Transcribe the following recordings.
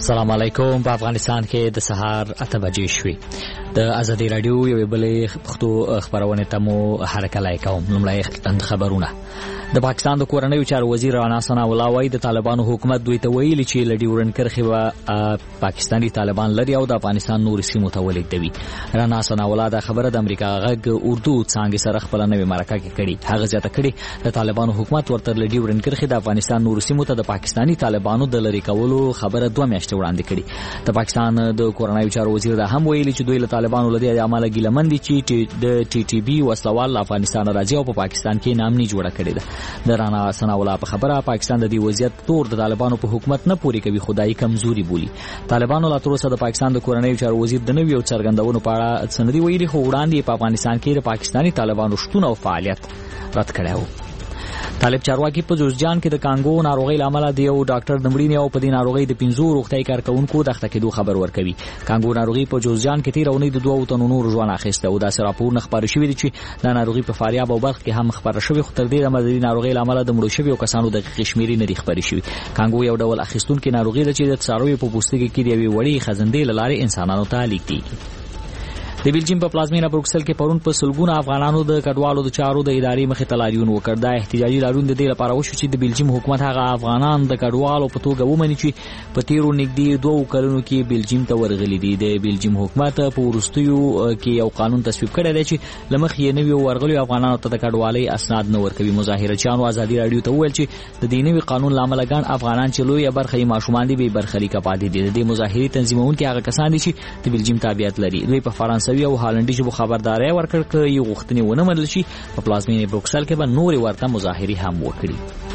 السلام علیکم. په افغانستان کې د سهار 8 بجې شوې. د ازادي رادیو یو بلې پښتو خبرونه ته مو هرکلی کوم. لومړی خبرونه. د پاکستان د کورنیو چارو وزیر رانا ثناءالله وایي د طالبانو حکومت دوی ته ویلي چې له ډیورنډ کرښې به پاکستاني طالبان لري او د افغانستان نور سیمو ته ولیږدوي. رانا ثناءالله دا خبره د امریکا غږ اردو څانګې سره خپل نوې مرکه کې کړي. هغه زیاته کړي د طالبانو حکومت ورته له ډیورنډ کرښې د افغانستان نور سیمو ته د پاکستاني طالبانو د لری کولو خبره 2 میاشتې وړاندې کړي. د پاکستان د کورنیو چارو وزیر دا هم ویلي چې دوی له طالبانو لدی عمله ګیلمن دي چې د ټي ټي بي وسلوال افغانستان راځي او په پاکستان کې نامني جوړه کړي ده. د رانا ثناءالله په خبره پاکستان د دې وضعیت تور د طالبانو په حکومت نه پوری کوي، خدای کمزوري بولی. طالبانو لا تر اوسه د پاکستان د کورنیو چارو وزیر د نویو څرګندونو په اړه سندري ویلي، خو وړاندې په افغانستان کې د پاکستاني طالبانو شتون او فعالیت رد کړی و. طالب چارواکي په جوزجان کې د کانګو ناروغي لامل د یو ډاکټر د مړینې او په دې ناروغي د 15 روغتي کارکونکو د اخته کېدو خبر ورکوي. کانګو ناروغي په جوزجان کې تیر اونۍ د 2 تنو نور ژوند اخیسته او د راپور خبر شوی دی چې د ناروغي په فاریاب او بلخ کې هم خبر شوی، خو تر دې د مدني ناروغي لامل د مړو شوی او کسانو د شمیرې نه خبري شوی. کانګو یو ډول اخیستونکو ناروغي ده چې د څاروي په پوستکي کې دی وړي خزندې لاره انسانانو ته لیږدي. د بلجیم په پلازمینه بروکسل کې پرون په سلګونه افغانانو د کډوالو د چارو د ادارې مخې ته لاریون وکړ. دا احتجاجي لاریون د دې لپاره وشو چې د بلجیم حکومت هغه افغانان د کډوالو په توګه ومني چې په تیرو نږدې 2 کلونو کې بلجیم ته ورغلي دي. د بلجیم حکومت په وروستیو کې یو قانون تصویب کړی دی چې لمخ یې نوی ورغلي افغانانو ته د کډوالۍ اسناد نه ورکوي. مظاهرچیانو ازادي رادیو ته وویل چې د دې نوی قانون لامل ګڼ افغانان چې لوی برخه یې ماشومان دي به برخلیک پاتې دي. د مظاهري تنظیمونکو هغه کسان دي چې د بلجیم تابعیت لري. دوی په فرانسوي او هالندي خبرداري ورکړ چې یو غوښتنې ونه منل شي په پلازمینه بروکسل کې به نوري ورته مظاهري هم وکړي.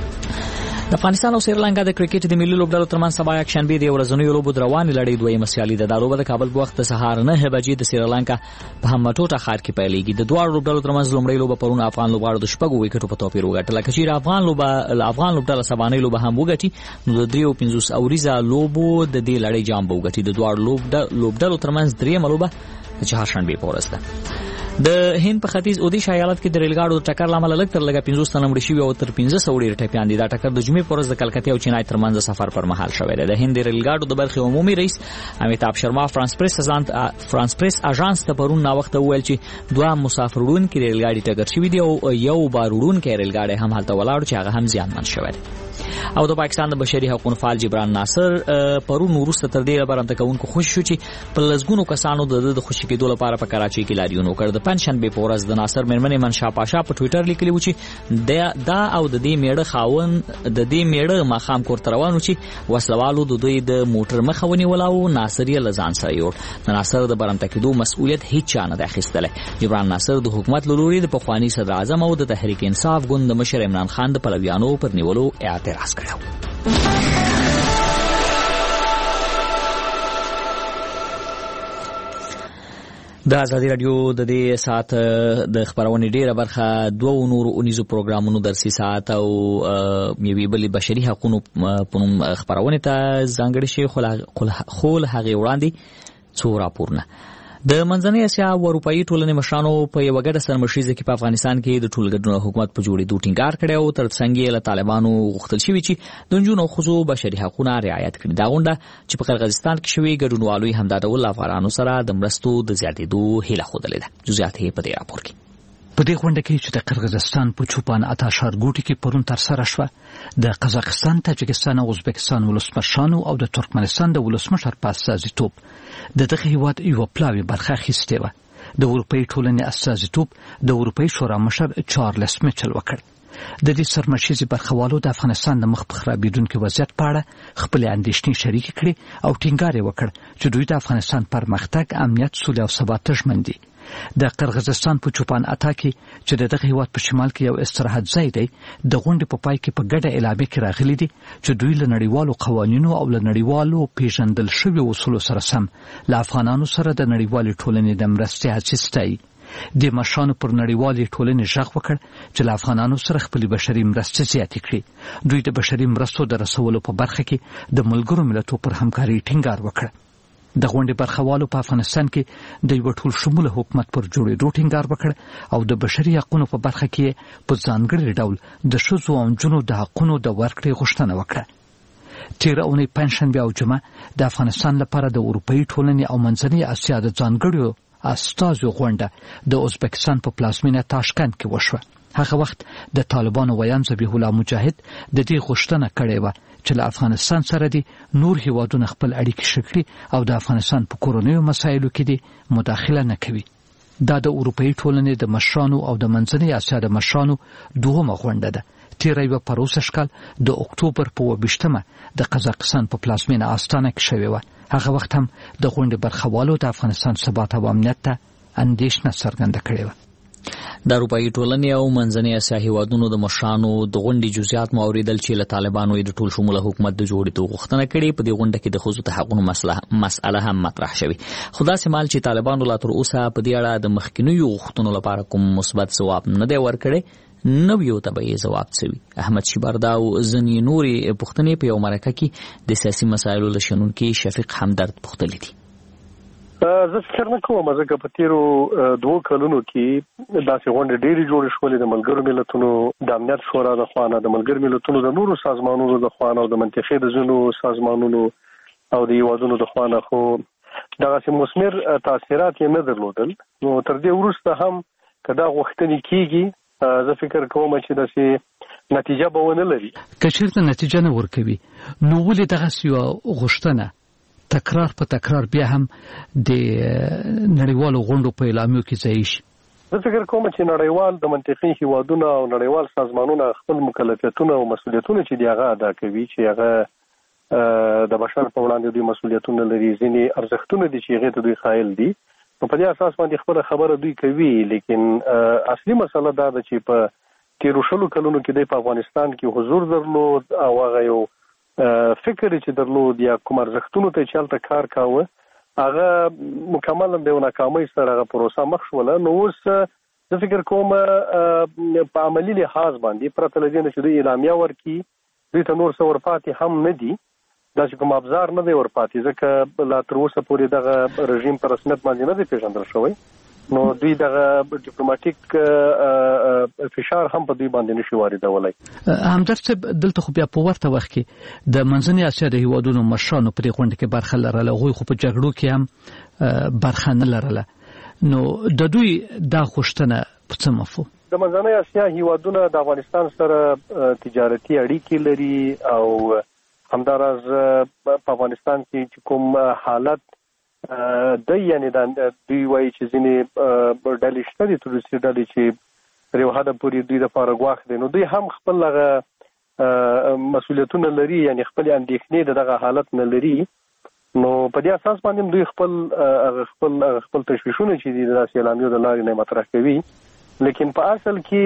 د افغانستان او سریلانکا د کرکټ د ملي لوبډلو ترمنځ سبا یکشنبه د ورځنیو لوبو روانې لړۍ دویمه سیالي ده. د لوبو د کابل په وخت سهار 9 بجې د سریلانکا په همټوټه ښار کې پیلېږي. د دوه لوبډلو ترمنځ لومړی لوبه پرون افغان لوبغاړو د شپږو وکټو په توپیر وګټله. کچیر افغان لوبډله سبانۍ لوبه هم وګټي نو د 350 اوریزه لوبو د دې لړۍ جام به وګټي. د دوه لوبډلو ترمنځ دریمه لوبه د چهارشنبه په ورځ ده. د هند په ختیځ اودیشا ایالت کې د ریل ګاډو ټکر لامل لږ تر لږه 15 تنه مړه شوي او تر 1500 ډیر ټپيان دي. دا ټکر د جمعې پر ورځ د کلکتې او چنای ترمنځ سفر پر مهال شوی دی. د هند ریل ګاډو د برخې عمومي رئیس امیتاب شرما فرانس پریس اژانس ته پرون نا وخت ویل چې دوه مسافر وړونکي ریل ګاډي ټکر شوي دي او یو بار وړونکی ریل ګاډي هم هلته ولاړ چې هغه هم زیانمن شوی دی. او د پاکستان د بشري حقوقو فعال جبران ناصر پرون وروسته تر دې برابر تکونکو خوشی شو چې په لزګونو کسانو د خوشی کېدو لپاره په کراچۍ کې لاریون وکړ. د پنځشنبه په ورځ د ناصر مېرمنې منشا پاشا په ټوئیټر لیکلی و چې دا او د دې میړه خاون د دې میړه ماخام کور روانو چې وسلوالو د دوی د موټر مخه ونیول او ناصر یې لزان سره یوړ. د ناصر د برابر کېدو مسؤلیت هیڅ چا نه اخیستله. جبران ناصر د حکومت لوري د پخوانی صدر اعظم او د تحریک انصاف ګوند د مشر عمران خان د پلویانو پر نیولو اعتراض کړو. د ازادي رادیو د دې ساعت د خبرونې ډیره برخه 2 نورو اونیزو پروګرامونو درسي ساعت او یوې بلې بشري حقوقو په نوم خبرونه ته ځانګړي شي خول هغه وړاندې څو راپورونه. د منځنۍ اسیا او اروپאי ټولنې مشرانو په یو ګډه سرمشيزه کې په افغانستان کې د ټولګډو حکومت په جوړېدو ټینګار کړی او ترڅنګ یې له طالبانو غوښتل شوی چې د نجونو او ښځو بشري حقوقونه رعایت کړي. دا غونډه چې په قرغیزستان کې شوې ګډونوالو هم دا ډول افغانانو سره د مرستو د زیاتېدو هیله ښودلې ده. جزئیات یې په دې راپور کې. په دې غونډه کې چې د قرغیزستان په چوپان اتا ښارګوټي کې پرون تر سره شوه، د قزاقستان، تاجکستان او ازبکستان ولسمشرانو او د ترکمنستان د ولسمشر په استازیتوب د دغه هیواد یو پلاوی برخه اخیستې وه. د اروپאי ټولنې استازیتوب د اروپאי شورا مشر چارلس میچل وکړ. د دې سرمشيزي برخوالو د افغانستان د مخ په خرابېدونکي وضعیت په اړه خپل اندېښنې شریک کړي او ټینګار یې وکړ چې دوی د افغانستان پرمختګ، امنیت، سوله او ثبات ژمن دي. د قرغیزستان په چوپان اتا کې چې دغه هیواد په شمال کې یو استراحت ځای دی، د غونډې په پای کې په ګډه اعلامیه کې راغلي دي چې دوی له نړیوالو قوانینو او له نړیوالو پیژندل شویو اصولو سره سم له افغانانو سره د نړیوالې ټولنې د مرستې هڅې ستایي. د مشرانو پر نړیوالې ټولنې غږ وکړ چې له افغانانو سره خپل بشري مرستې زیاتې کړي. دوی د بشري مرستو د رسولو په برخه کې د ملګرو ملتونو پر همکاري ټینګار وکړ. د غونډې برخوالو په افغانستان کې د یو ټول شموله حکومت پر جوړېدو ټینګار وکړ او د بشري حقوقو په برخه کې په ځانګړي ډول د ښځو او نجونو د حقوقو د ورکړې غوښتنه وکړه. تیر اونۍ پنځشنبه او جمعه د افغانستان لپاره د اروپאי ټولنې او منځنۍ اسیا د ځانګړو استازو غونډه د ازبکستان په پلازمینه تاشکند کې وشوه. هغه وخت د طالبانو ویان ذبیح الله مجاهد د دې غوښتنه کړې و چې له افغانستان سره دي نور هیوادونه خپل اړیکې شکلي او د افغانستان په کورنیو مسایلو کې دي مداخله نه کوي. دا د اروپאי ټولنې د مشرانو او د منځنۍ اسیا د مشرانو دوهمه غونډه ده. تیر یو پروسه شکل د اکتوبر په 22مه د قزاقستان په پلازمینه آستانه کې شوې و. هغه وخت هم د غونډې برخوالو د افغانستان ثبات او امنیت ته اندېښنه څرګنده کړې و. د اروپאי ټولنې او منځنۍ اسیا هیوادونو د مشرانو د غونډې جزئیات مو اوریدل چې له طالبانو د ټول شموله حکومت د جوړېدو غوښتنه کړې. په دې غونډه کې د ښځو د حقوقو مسأله هم مطرح شوې. خو داسې مال چې طالبانو لا تر اوسه په دې اړه د مخکینیو غوښتنو لپاره کوم مثبت ځواب نه دی ورکړی، نویو طبيعي ځواب څوي. احمد شیبردا او ځنې نورې پوښتنې په یو مرکه کې د سیاسي مسایلو له شنونکي شفیق همدرد پوښتلې دي. زه فکر نه کوم ځکه په تیرو 2 کلونو کې داسې غونډې ډېرې جوړې شولې د ملګرو ملتونو د امنیت شورا د خوانه، د ملګرو ملتونو د نورو سازمانونو د خوانه او د منطقې د ځینو سازمانونو او د هیوادونو د خوانه، خو دغسې مثمر تاثیرات یې نه درلودل. نو تر دې وروسته هم که دا غوښتنې کېږي زه فکر کوم چې داسې نتیجه به ونه لري. که چېرته نتیجه نه ورکوي نو ولې دغسې یوه غوښتنه تکرار په تکرار بیا هم د نړیوالو غونډو په اعلامیو کې ځای شي؟ زه فکر کوم چې نړیوال د منطقې هیوادونه او نړیوال سازمانونه خپل مکلفیتونه او مسؤلیتونه چې دی هغه ادا کوي، چې هغه د بشر په وړاندې دوی مسؤلیتونه لري، ځینې ارزښتونه دي چې هغې ته دوی قایل دي. نو په دې اساس باندې خپله خبره دوی کوي. لیکن اصلي مسله دا ده چې په تیرو 20 کلونو کې د افغانستان کې حضور درلود او هغه یو فکر چې درلود یا کوم ارزښتونو ته چې هلته کار کاوه هغه مکملا د یو ناکامۍ سره هغه پروسه مخ شوله. نو اوس زه فکر کوم په عملي لحاظ باندې پرته له دې نه چې دوی اعلامیه ورکړي دوی ته نور څه ورپاتې هم نه دي، داسې کوم ابزار نه دی ورپاتې، ځکه لا تر اوسه پورې دغه رژیم په رسمیت باندې نه دی پېژندل شوی. نو دوی دغه ډیپلوماټیک فشار هم په دوی باندې نشي واردولی. همدرد صاحب دلته خو بیا په ورته وخت کې د منځنۍ اسیا د هیوادونو مشرانو په دې غونډه کې برخه لرله، هغوی خو په جګړو کې هم برخه نه لرله. نو د دوی دا غوښتنه په څه مفهوم؟ د منځنۍ اسیا هیوادونه د افغانستان سره تجارتي اړیکې لري او همداراز په افغانستان کې چې کوم حالت یعنی دوی وایي چې ځینې ډلې شته دي، تروریستي ډلې چې تر یو حده پورې دوی دپاره ګواښ دی. نو دوی هم خپل هغه مسؤلیتونه لري، یعنی خپل اندېښنې د دغه حالت نه لري. نو په دې اساس باندې دوی خپل تشویشونه چې دي د داسې اعلامیو د لارې نه مطرح کوي. لیکن په اصل کې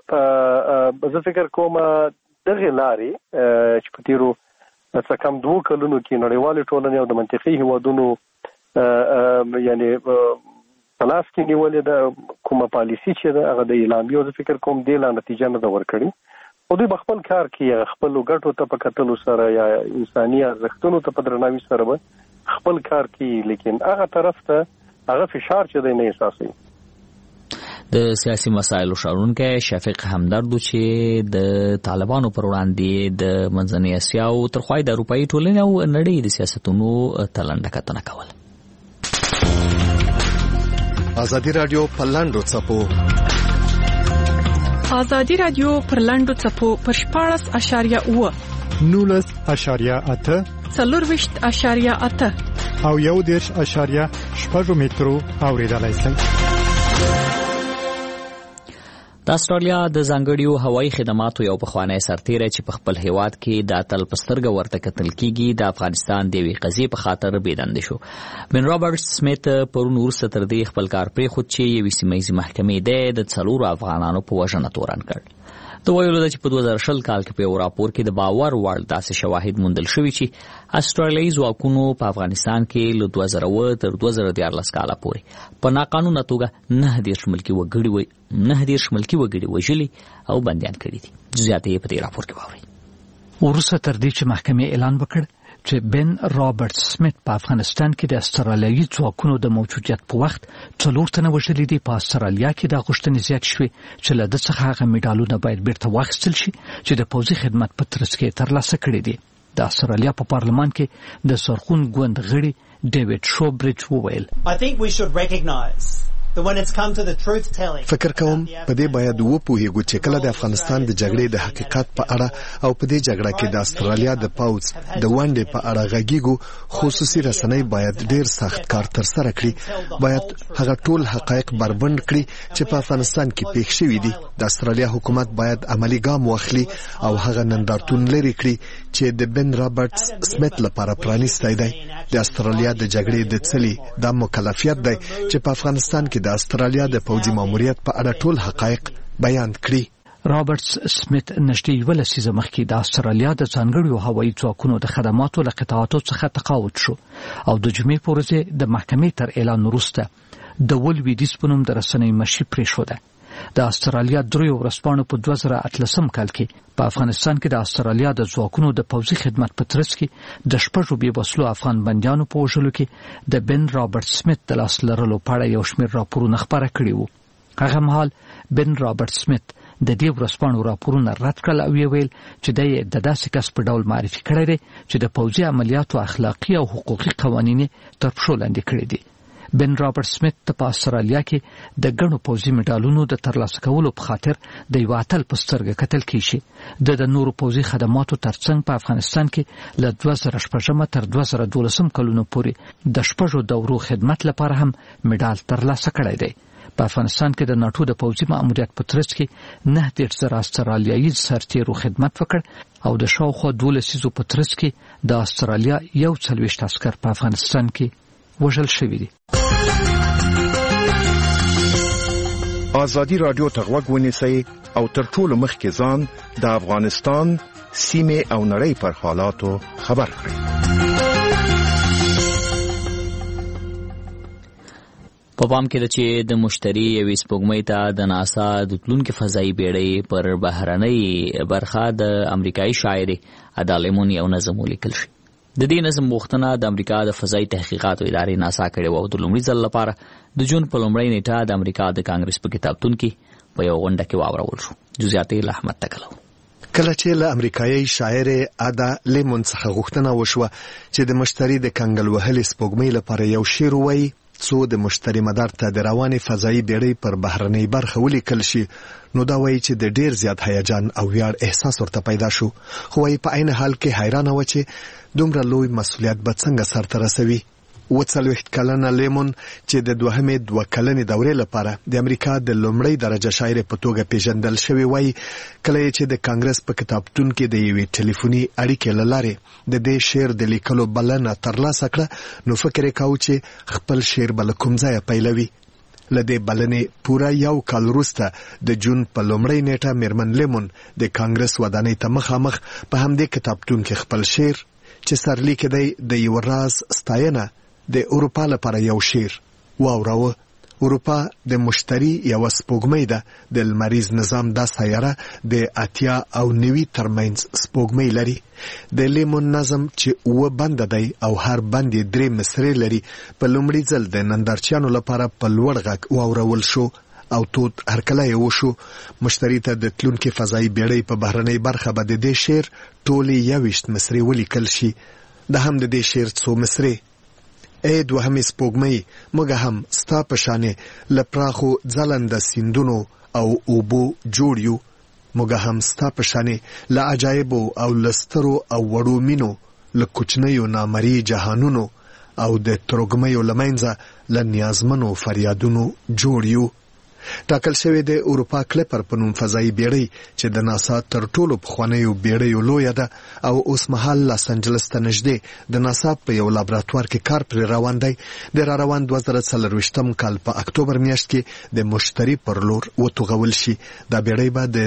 زه فکر کوم دغې لارې چې په تیرو څه کم 2 کلونو کې نړیوالې ټولنې او د منطقې هیوادونو یعنی په لاس کې نیولې ده کومه پالیسي چې ده هغه د اعلامیو زه فکر کوم دې لا نتیجه نه ده ورکړې. او دوی به خپل کار کوي، خپلو ګټو ته په کتلو سره یا انساني ارزښتونو ته په درناوي سره به خپل کار کوي، لیکن هغه طرف ته هغه فشار چې دی نه احساسوي. د سیاسي مسایلو شارونکی شفیق همدرد چې د طالبانو پر وړاندې د منځنۍ اسیا او ترخوا د اروپאי ټولنې او نړۍ د سیاستونو تلنډه کتنه کوله. ازادي رادیو پر لاندو څپو ازادي رادیو پر لاندو څپو پر 14.8 19.8 4.8 او 1.8 مترو اوریدلای شئ. د استرالیا د ځانګړیو هوایي خدماتو یو پخوانی سرتیری چې په خپل هیواد کې د اتل په سترګه ورته کتل کیږي د افغانستان د یوې قضیې په خاطر بېدندې شو. بن رابرټ سمیت پرون وروسته تر دې خپل کار پرېښود چې یوې سیمه ییزې محکمې د 4 افغانانو په وژنه تورن کړ. د ویلو ده چې په 2020 کال کې په یو راپور کې د باور وړ داسې شواهد موندل شوي چې استرالیایي ځواکونو په افغانستان کې له 2000 تر 2014 کاله پورې په ناقانونه توګه 9 ملکي وګړي وژلي او بندیان کړي دي. جزئیات یې په دې راپور کې واورئ. وروسته تر دې چې محکمې اعلان وکړ چې بن رابرټ سمیت په افغانستان کې د استرالیایي ځواکونو د موجودیت په وخت 4 تنه وژلي دي، په استرالیا کې د غوښتنې زیات شوې چې له د څخه هغه میډالونه باید بیرته واخیستل شي چې د پوځي خدمت په ترڅ کې ترلاسه کړي دي. د استرالیا په پارلمان کې د سرخون ګوند غړي ډیوډ شوبریج وویل فکر کوم په دې باید وپوهیږو چې کله د افغانستان د جګړې د حقیقت په اړه او په دې جګړه کې د استرالیا د پاوځ د ونډې په اړه غږیږو خصوصي رسنۍ باید ډیر سخت کار تر سره کړي باید هغه ټول حقایق بربند کړي چې په افغانستان کې پېښ شوي دي د استرالیا حکومت باید عملی ګام واخلي او هغه نندارتون لري کړي چې د بن رابرټس سمیت لپاره پرانیستی دی د استرالیا د جګړې د څلي د مکلفیت دی چې په افغانستان کې د استرالیا د پوځي ماموریت په اړه ټول حقایق بیان کړي رابرټس سمیت نشټي ولسیزه مخکې د استرالیا د ځانګړو هوایي ځواکونو د خدماتو له قطعاتو څخه تقاعد شو او د جمعې په ورځ د محکمې تر اعلان وروسته د ولویدیس په نوم د رسنۍ مشي پرېښوده د استرالیا دریو ورځپاڼو په 2013 کال کې په افغانستان کې د استرالیا د ځواکونو د پوځي خدمت په ترڅ کې د شپږو بې وسلو افغان بندیانو په وژلو کې د بن رابرټ سمیت د لاس لرلو په اړه یو شمېر راپورونه خپاره کړي وو هغه مهال بن رابرټ سمیت د دې ورځپاڼو راپورونه رد کړل او ویل چې د داسې کس په ډول معرفي کړی دی چې د پوځي عملیاتو اخلاقي او حقوقي قوانین تر پښو لاندې کړي دي بن رابرټ سمیت په استرالیا کې د ګڼو پوځي مډالونو د ترلاسه کولو په خاطر د یو اتل په سترګه کتل کیږي د نورو پوځي خدماتو ترڅنګ په افغانستان کې له 2014 تر 2012 کلونو پورې د شپږو دورو خدمت لپاره هم مډال ترلاسه کړی دی په افغانستان کې د ناتو د پوځي ماموریت په ترڅ کې 9 استرالیایي سرتیرو خدمت وکړ او د شاوخوا 12 په ترڅ کې د استرالیا 41 عسكر په افغانستان کې وژل شوي دي ازادي رادیو ته غوږ ونیسئ او تر ټولو مخکې ځان د افغانستان سیمه او نړۍ پر حالاتو خبر کړئ په پام کې چې د مشتری یوې سپوږمۍ ته د ناسا د تلونکي فضایي بیړۍ پر بهرنۍ برخه د امریکایي شاعر ادا لیمون یو نظم ولیکل شي د دې نظم غوښتنه د امریکا د فضایي تحقیقاتو ادارې ناسا کړې و او د لومړي ځل لپاره د جون په لومړۍ نیټه د امریکا د کانګرس په کتابتون کې په یو غونډه کې واورول شو جزئیات یې له احمد تکلو کله چې له امریکایي شاعر ادا لیمون څخه غوښتنه وشوه چې د مشتری د کنګل وهلې سپوږمۍ لپاره یو شعر وایي څو د مشتری مدار ته د روانې فضایي بیړۍ پر بهرنۍ برخه ولیکل شي نو دا وایي چې د ډیر زیات هیجان او ویاړ احساس ورته پیدا شو خو وايي په عین حال کې حیرانه و چې دومره لوی مسؤلیت به څنګه سرته رسوي 40 کلنه لیمون چې د دوهمې 2 کلنې دورې لپاره د امریکا د لومړۍ درجه شاعر په توګه پیژندل شوی وای کله چې د کانګرس په کتابتون کې د یوې ټلیفوني اړیکې لاره د دې شعر د لیکلو بلنه ترلاسه کړه نو فکر وکاو چې خپل شعر بل کوم ځای پیلوي لدې بلنې پورا یو کال وروسته د جون په لومړۍ نیټه میرمن لیمون د کانګرس ودانۍ ته مخامخ په همدې کتابتون کې خپل شعر چې سرلیک دی د یو راز ستاینه د اروپا لپاره یو شعر واوراوه اروپا د مشتری یو سپوږمۍ ده د لمریز نظام د سیاره د 80 او 90 ترمنځ سپوږمۍ لري د لیمون نظم چې و بند دی او هر بند 3 مصرې لري په لومړي ځل د نندارچیانو لپاره په لوړ غږ واورول شو او تود هرکله یو شو مشتری ته د تلونکي فضایي بیړۍ په بهرنۍ برخه به د دې شعر ټولې 21 مصرې ولیکل شي د هم د دې شعر څو مصرې اې دوهمې سپوږمۍ موږ هم ستا په شانې له پراخو ځلنده سیندونو او اوبو جوړ یو موږ هم ستا په شانې له عجایبو او لسترو او وړو مینو له کوچنیو نامرئی جهانونو او د ترګمیو لمنځه له نیازمنو فریادونو جوړ یو ټاکل شوی د اروپا کلیپر په نوم فضایي بیړۍ چې د ناسا تر ټولو پخوانیو بیړیو لویه ده او اوس مهال لاس انجلس ته نږدې د ناسا په یو لابراتوار کې کار پر روان دی د روان 2024 کال په اکتوبر میاشت کې د مشتری پر لور وتوغول شي دا بیړۍ به د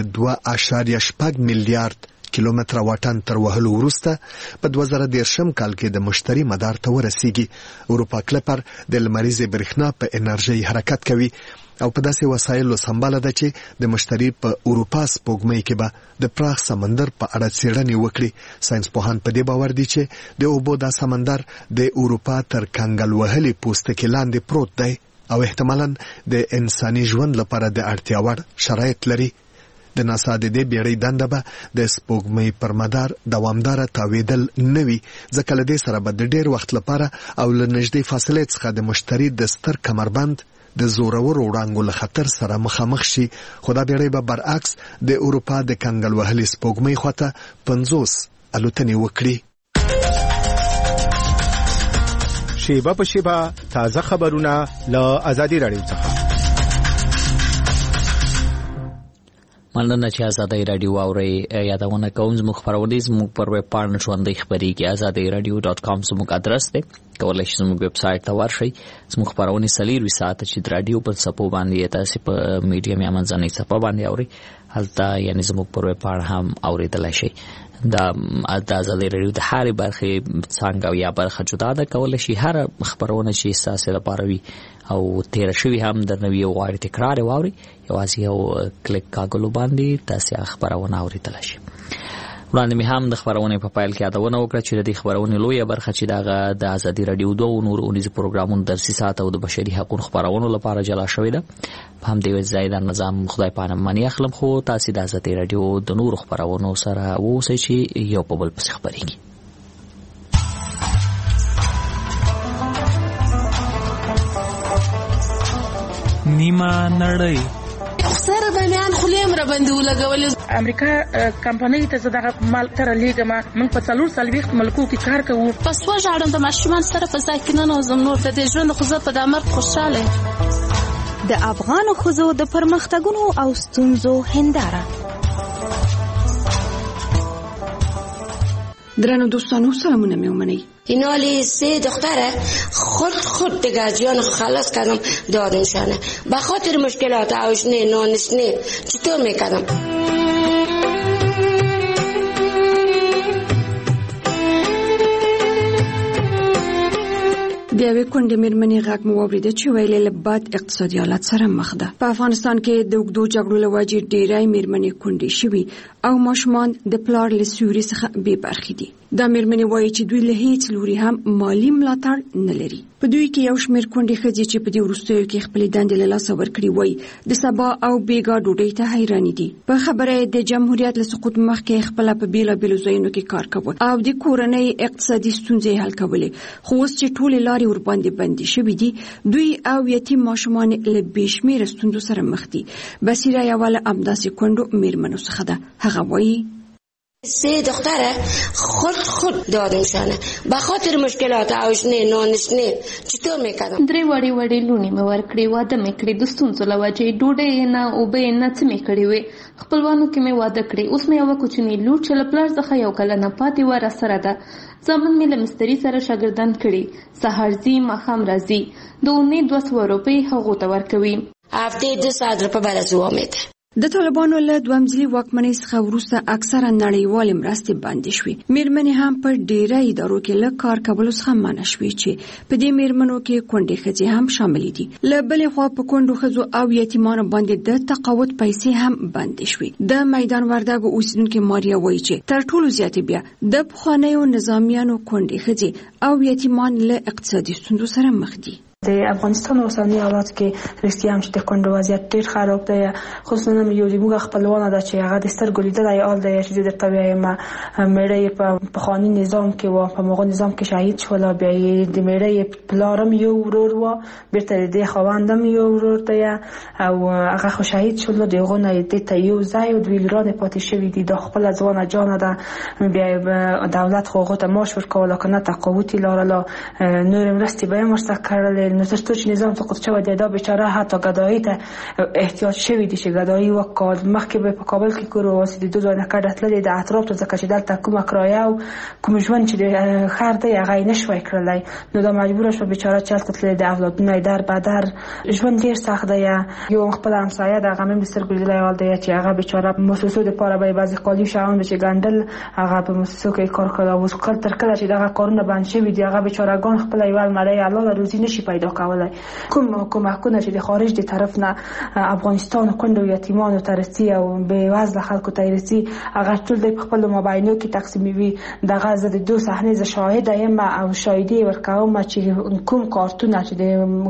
2.8 میلیارډ کیلومتر واټن تر وهلو وروسته په 2013 کال کې د مشتری مدار ته ورسیږي اروپا کلیپر د لمریزې برېښنا په انرژي حرکت کوي او په داسې وسایلو سمباله ده چې د مشتری په اروپا سپوږمۍ کې به د پراخ سمندر په اړه څېړنې وکړي ساينس پوهان په دې باور دي چې د اوبو دا سمندر د اروپا تر کنګل وهلې پوستکي لاندې پروت دی او احتمالاً د انساني ژوند لپاره د اړتیا وړ شرایط لري د ناسا د دې بیړۍ دنده به د سپوږمۍ پر مدار دوامدار تاویدل نه وي، ځکه له دې سره به د ډیر وخت لپاره او له نږدې فاصلې څخه د مشتری د ستر کمربند د زورورو وړانګو له خطر سره مخامخ شي. خو دا بیړۍ به برعکس د اروپا د کنګل وهلې سپوږمۍ خواته 50 الوتنې وکړي. شیبه په شیبه تازه خبرونه له آزادي رادیو څخه. مننه چې آزادي رادیو اوري. یادونه کوم زموږ خبرونه زموږ پر ویب پاڼه ژوندۍ خبريږي azadiradio.com زموږ آدرس دی. کولای شئ زموږ ویب سټ ته ورشئ. زموږ خبرونه سلیری ساعت چې د رادیو په سپو باندې تاسو په میډیم یا منځنۍ سپو باندې اوري هلته یعنی زموږ پر ویب پاڼه هم اوریدلای شئ. دا آزادي رادیو د هر برخه څنګه یا برخه جدا ده، کولای شي هر خبرونه چې تاسو لپاره وي او تیر شوی هم د نوې غواړي تکرار واوري، یوازې یو کلیک کاغلو باندې تاسو خبرونه اوریدلای شئ. وړاندې می هم د خبرونه په پایل کې یادونه وکړه چې د خبرونه لویه برخه چې د آزادي رادیو دوه نور اونیز پروګرامونو درسي ساعت او د بشري حقوقو خبرونه لپاره جلا شوې ده. په هم دی زائد نظام خدای پانه منی اخلم، خو تاسو د آزادي رادیو د نور خبرونه سره اوسئ چې یو په بل پس خبرېږي. نیمه نړۍ سره بیان خلیم را باندې ولګول. امریکا کمپنۍ ته زداغه مال تر لیګما موږ په 440 ملکو کې کار کوو. پس وژاړم د ماشومان سره په ځای کې نه نوزم نور د دې ژوند خو زه په دمر خوشاله. د افغان ښځو د پرمختګونو او ستونزو هنداره. درنو دوستانو سلامونه میومنی. اینالی 3 دختره خود دیگه جان خلاص کردم دادمشانه به خاطر مشکلات آشنه نانسنه چطور میکردم. د یوې کونډې مېرمنې غږ مو واورېده چې ویلې له بد اقتصادي حالت سره مخ ده. په افغانستان کې د اوږدو جګړو له وجې ډېری مېرمنې کونډې شوي او ماشومان د پلار له سیوري څخه بې برخې دي. دا مېرمنې وایي چې دوی له هیڅ لوري هم مالي ملاتړ نه لري. په دوی کې یو شمېر کونډې ښځې چې په دې وروستیو کې خپلې دندې له لاسه ورکړي وایي د سبا او بېګا ډوډۍ ته حیرانې دي. په خبره د جمهوریت له سقوط مخکې خپله په بېلابېلو ځایونو کې کار کوه او د کورنۍ اقتصادي ستونزې حل کولې، خو اوس چې ټولې لارې ورباندې بندې شوي دي دوی او یتیم ماشومان له بې شمېره ستونزو سره مخ دي. بصیره یوه له همداسې کونډو مېرمنو څخه ده. هغه وایي 3 دختره خود دادمشانه به خاطر مشکلات آشنه نانسنه چطور میکردم. 3 وړي لونی مې ورکړې، واده مې کړې، د ستونزو له وجې ډوډۍ نه اوبه نه څه مې کړې وې. خپلوانو کې مې واده کړې. اوس مې یو کوچنی لور چې له پلار څخه یو کال نه پاتې و را سره ده. زمون مې له مستری سره شاګردان کړي. سحر زی ماښام راځي. د اونۍ 200 روپۍ هغو ته ورکوي. هفته 200 روپۍ برازو آمده. د طالبانو له دوامځلي واکمنۍ څخه وروسته اکثره نړیوالې مرستې بندې شوې. مېرمنې هم په ډېری ادارو کې له کار کولو څخه منع شوې چې په دې مېرمنو کې کونډې ښځې هم شاملې دي. له بلې خوا په کونډو ښځو او یتیمانو باندې د تقاعد پیسې هم بندې شوې. د میدان وردګو اوسیدونکې ماریا وایي چې تر ټولو زیاتې بیا د پخوانیو نظامیانو کونډې ښځې او یتیمان له اقتصادي ستونزو سره مخ دي. د افغانستان اوسنی حالات کې رښتیا هم چې د کونډو وضعیت ډېر خراب دی. خصوصا یو زموږ خپلوانه ده چې هغه د سترګو لیدلی حال دی چې درته وایم مېړه یې په پخواني نظام کې و، په هغه نظام کې شهید شول. بیا یې د مېړه یې پلارم یو ورور و، بیرته د دې خاوندم یو ورور دی او هغه خو شهید شول. د هغو نه یې دې ته یو ځای او دوی لرانې پاتې شوي دي. دا خپله ځوانه جانه ده. بیا دولت خو هغو ته معاش ورکوله که نه تقاعد یې لرله، نورې مرستې به یې هم ورته کړلې. نو تر څو چې نظام سقوط شوی دی دا بیچاره حتی ګدایي ته احتیاج شوی دی چې ګدایي وکړ. مخکې به په کابل کې کور واسي د 2 ځای نه کډه تللې د اطراف ته، ځکه چې دلته کومه کرایه او کوم ژوند چې د خیر دی هغه یې نشوی کړلی. نو دا مجبوره شوه بیچاره چې هلته تللې د اولادونه یې در بدر. ژوند ډېر سخت دی. یو خپله همسایه د هغه مې د سترګو لیدلی حال دی چې هغه بیچاره په مؤسسو دپاره به یې بعضې کالي شیان به چې ګنډل هغه په مؤسسو کې کار کړی. اوس تر کله چې دغه کارونه بند شوي دي هغه بیچارهګان خپله یوه المرۍ حلاله روزي نشي پیدا پیدا کولای. کوم کومکونه چې د خارج د طرف نه افغانستان کونډو یتیمانو ترسي او به وزله خلکو ترسي هغه ټول د خپل مابینو کې تقسیموي. دغه زه د 2 صحنې ز شاهد یم او شاهدي ورکوم چې کوم کارتونه چې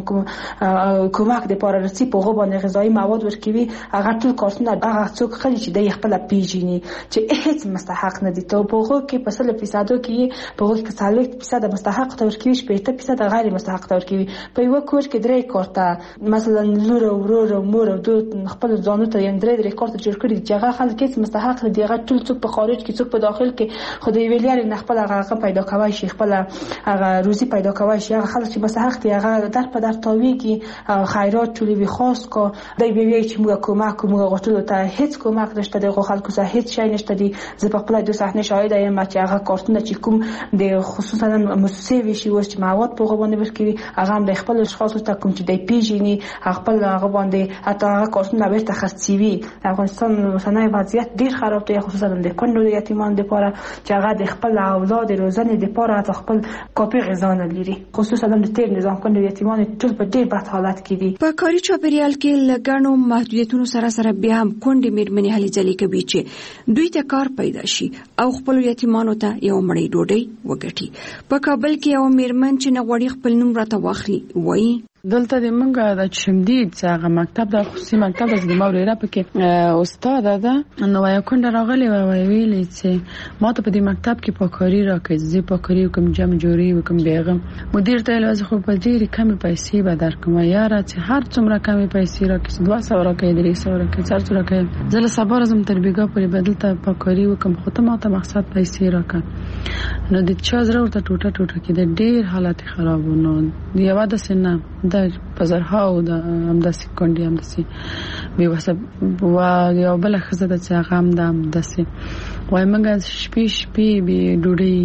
د کومک د پاره رسي په غو باندې غذایی مواد ورکوي هغه ټول کارتونه هغه څوک خلی چې د خپل پیژني چې هیڅ مستحق نه دي. ته په غو کې په 100% کې په غو کې 40% مستحق تور کوي 80% غیر مستحق تور کوي. په یو کور کې 3 کارته مثلا لور او ورور او مور او دوه خپل ځانو ته یې 3 کارته جوړ کړي چې هغه خلک هیڅ مستحق دي. هغه ټول څوک په خارج کې څوک په داخل کې خدای ویلیر نه خپل هغه پیدا کوي شي خپل هغه روزي پیدا کوي شي. هغه خلک چې مستحق دي هغه در په در تاویږي خیرات ټولې وی خاص کو دای به وی چې موږ کومک غوښتلو ته هیڅ کومک نشته د خلکو سره هیڅ شي نشته دي. زه په خپل 2 صحنه شاهد یم چې هغه کارتونه چې کوم د خصوصا مؤسسه وی شي چې مواد په غوونه ورکوي هغه هم د خپل اشخاص ته کوم چې د پیژني خپل هغه باندې حتی هغه کارتونه ورته خرڅوي. افغانستان اوسنۍ وضعیت ډیر خراب دی خصوصا د کونډو یتیمانو لپاره چې هغه د خپل اولاد روزنې لپاره حتی خپل کاپي غذا نه لري. خصوصا د تیر نظام کونډو یتیمانو ټول په ډیر بد حالت کې دي. په کاري چاپیریال کې لګڼو محدودیتونو سره بیا هم کونډې میرمنې هلې ځلې کوي چې دوی ته کار پیدا شي او خپل یتیمانو ته یو مړی ډوډۍ وګټي. په کابل کې یو میرمن چې نه غوړي خپل نوم راته واخلي وایي دلته د منګه د چمدید څنګه مکتب د خصوصي مکتب د موريره پکې استاد ده نو وای کونډه راغلی وای ویلې چې ما ته په دې مکتب کې پاکاری راکړي زه پاکاری کوم جمع جوړي وکم بیغم مدیر ته لازم خو په ډېری کم پیسې به درکوم یاره چې هر څومره کم پیسې راکړي 200 راکړي 300 راکړي 400 راکړي زله صبر زم تر بیګا پرې بدل ته پاکاری وکم خو ته ما ته مقصد پیسې راکړه نو د چا زره ورته ټوټه کې د ډېر حالت خرابونه دی یو د سنه د بازارها او د همداسې کونډې همداسې بې وسه و یو بله ښځه ده چې هغه هم د همداسې وایي موږ شپې بې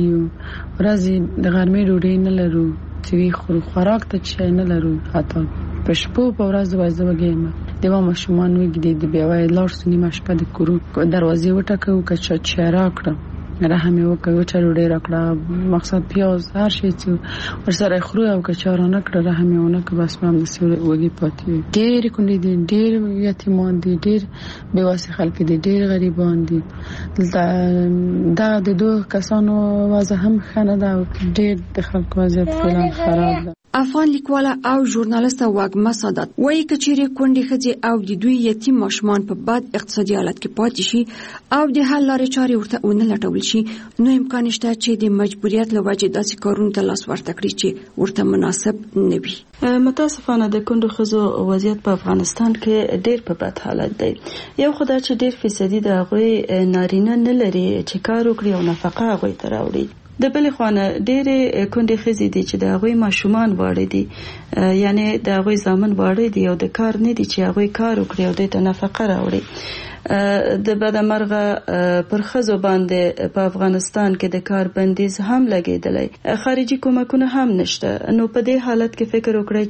ډوډۍ ورځې د غرمې ډوډۍ نه لرو چې وي خورو خوراک ته شی نه لرو حتی په شپو په ورځ زه وږې یم د ما ماشومان وږي دي بیا وایي لاړ شو نیمه شپه د کورو دروازې وټکوو که چای راکړه رحم یې وکړ چا ډوډۍ راکړه مقصد پیاز هر شی چې ورسره خورو او که چا رانه کړه رحم یې ونه کړ بس مې همداسې وږي پاتې وي. ډېرې کونډې دي ډېر یتیمان دي ډېر بې وسې خلک دي ډېر غریبان دي. دغه د 2 کسانو وضع هم ښه نه ده او ډېر د خلکو وضعیت فعلا خراب ده. افغان لیکواله او ژورنالیسته واګما سادات وایي کچېرې کونډې ښځې او د دوی یتیم ماشومان په بد اقتصادي حالت کې پاتې شي او د حل لارې چارې ورته ونه لټول شي نو امکان شته چې د مجبوریت له وجې داسې کارونو ته لاس ورته کړي چې ورته مناسب نه وي. متاسفانه د کونډو ښځو وضعیت په افغانستان کې ډېر په بد حالت دی. یو خدای چې ډېر فیصدي د هغوی نارینه نه لري چې کار وکړي او نفقه هغوی ته راوړي. د بلې خوانه ډېرې کونډې ښځې دي چې د هغوی ماشومان واړه دي یعنی د هغوی زامن واړه دي او د کار نه دي چې هغوی کار وکړي او دوی ته نفقه راوړي. د بدمرغه پر ښځو باندې په افغانستان کې د کار بندیز هم لګېدلی خارجي کومکونه هم نشته. نو په دې حالت کې فکر وکړئ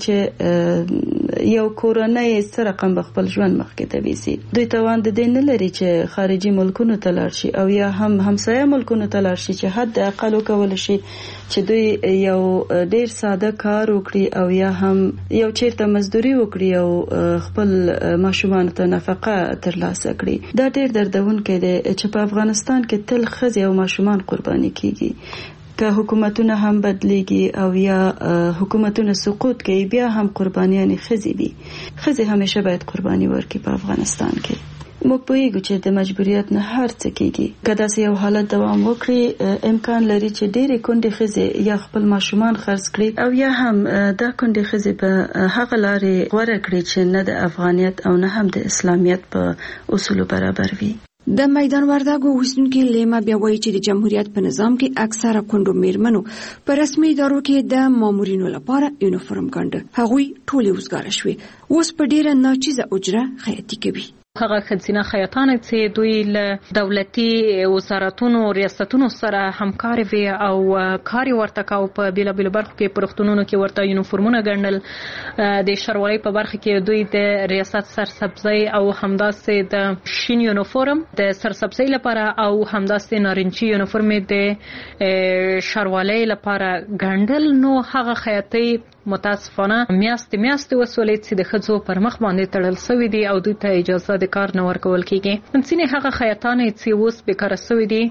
چې یو کورنۍ څه رقم به خپل ژوند مخکې ته ویسي. دوی توان د دې نه لري چې خارجي ملکونو ته لاړ شي او یا هم همسایه ملکونو ته لاړ شي چې حد اقل وکول شي چې دوی یو ډېر ساده کار وکړي او یا هم یو چیرته مزدوري وکړي او خپل ماشومان ته نفقه ترلاسه کړي. دا ډېر دردونکی دی چې په افغانستان کې تل ښځې او ماشومان قرباني کیږي. که حکومتونه هم بدلیږي او یا حکومتونه سقوط کوي بیا هم قربانیان ښځې دي. ښځې همیشه باید قرباني ورکړي په افغانستان کې. موږ پوهیږو چې د مجبوریت نه هر څه کیږي. که داسې یو حالت دوام وکړي امکان لري چې ډېرې کونډې ښځې یا خپل ماشومان خرڅ کړي او یا هم دا کونډې ښځې په هغه لارې غوره کړي چې نه د افغانیت او نه هم د اسلامیت په اصولو برابر وي. د میدان وردګو اوسیدونکي لیما بیا وایي چې د جمهوریت په نظام کې اکثره کونډو میرمنو په رسمي ادارو کې د مامورینو لپاره یونیفورم ګنډه هغوی ټولې وزګاره شوې اوس په ډیره ناچیزه اجره خیاطي کوي. هغه ښځینه خیاطانې چې دوی له دولتي وزارتونو ریاستونو سره همکاري وي او کار ورته کاوه په بیلابیلو برخو کې پروختونونو کې ورته یونیفورمونه ګنډل. د شروالۍ په برخه کې دوی د ریاست سرسبزي او همداسې د شین یونیفورم د سرسبزي لپاره او همداسې نارنجي یونیفورم د شروالۍ لپاره ګنډل. نو هغه خیاطي متاسفانه میاشتې وسولې چې د ښځو پر مخ باندې تړل شوی دي او دوی ته اجازه د کار نه ورکول کیږي. ځینې هغه خیاطانې چې اوس بیکاره شوي دي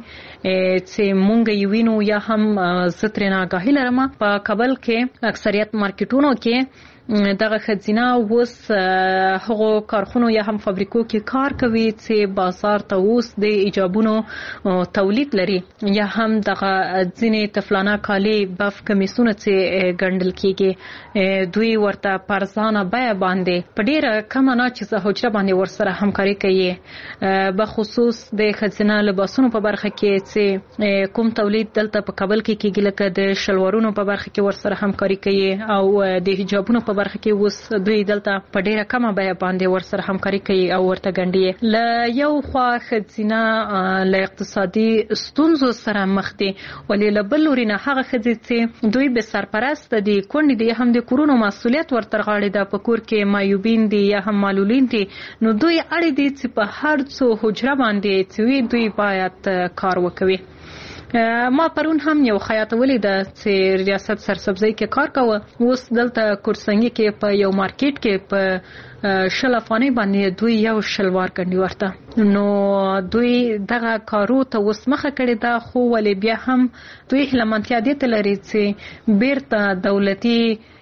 چې مونږ یې وینو یا هم زه ترې آګاهي لرم په کابل کې اکثریت مارکیټونو کې دغه ښځینه اوس هغو کارخونو یا هم فابریکو کې کار کوي چې بازار ته اوس د ایجابونو تولید لري یا هم دغه ځینې طفلانه کالي بف کمیسونه چې ګڼل کیږي دوی ورته په ارزانه بیه باندې په ډیره کمه ناچیزه حجره باندې ورسره همکاري کوي به خصوص د ښځینه لباسونو په برخه کې چې کوم تولید دلته په کابل کې کیږي لکه د شلوارونو په برخه کې ورسره همکاري کوي او د حجابونو په برخه کې اوس دوی دلته په ډیره کمه بیه باندې ورسره همکاري کوي او ورته ګڼي. له یو خوا ښځینه له اقتصادي ستونزو سره مخ دي ولې له بل لوري نه هغه ښځې چې دوی به سرپرست دي کونډې دي هم د کورونو مسؤلیت ورته غاړي ده په کور کې مایوبین دي یا هم معلولین دي نو دوی اړ دي چې په هر څو حجره باندې چې دوی باید کار وکوي. ما پرون هم یو خیاط ولیده چې ریاست سرسبزی کې کار کوه اوس دلته کورسنګي کې په یو مارکیټ کې په 10 افغانۍ باندې دوی یو شلوار ګڼي ورته نو دوی دغه کارو ته اوس مخه کړې ده خو ولې بیا هم دوی هلمنتیا دې ته لري چې بیرته دولتي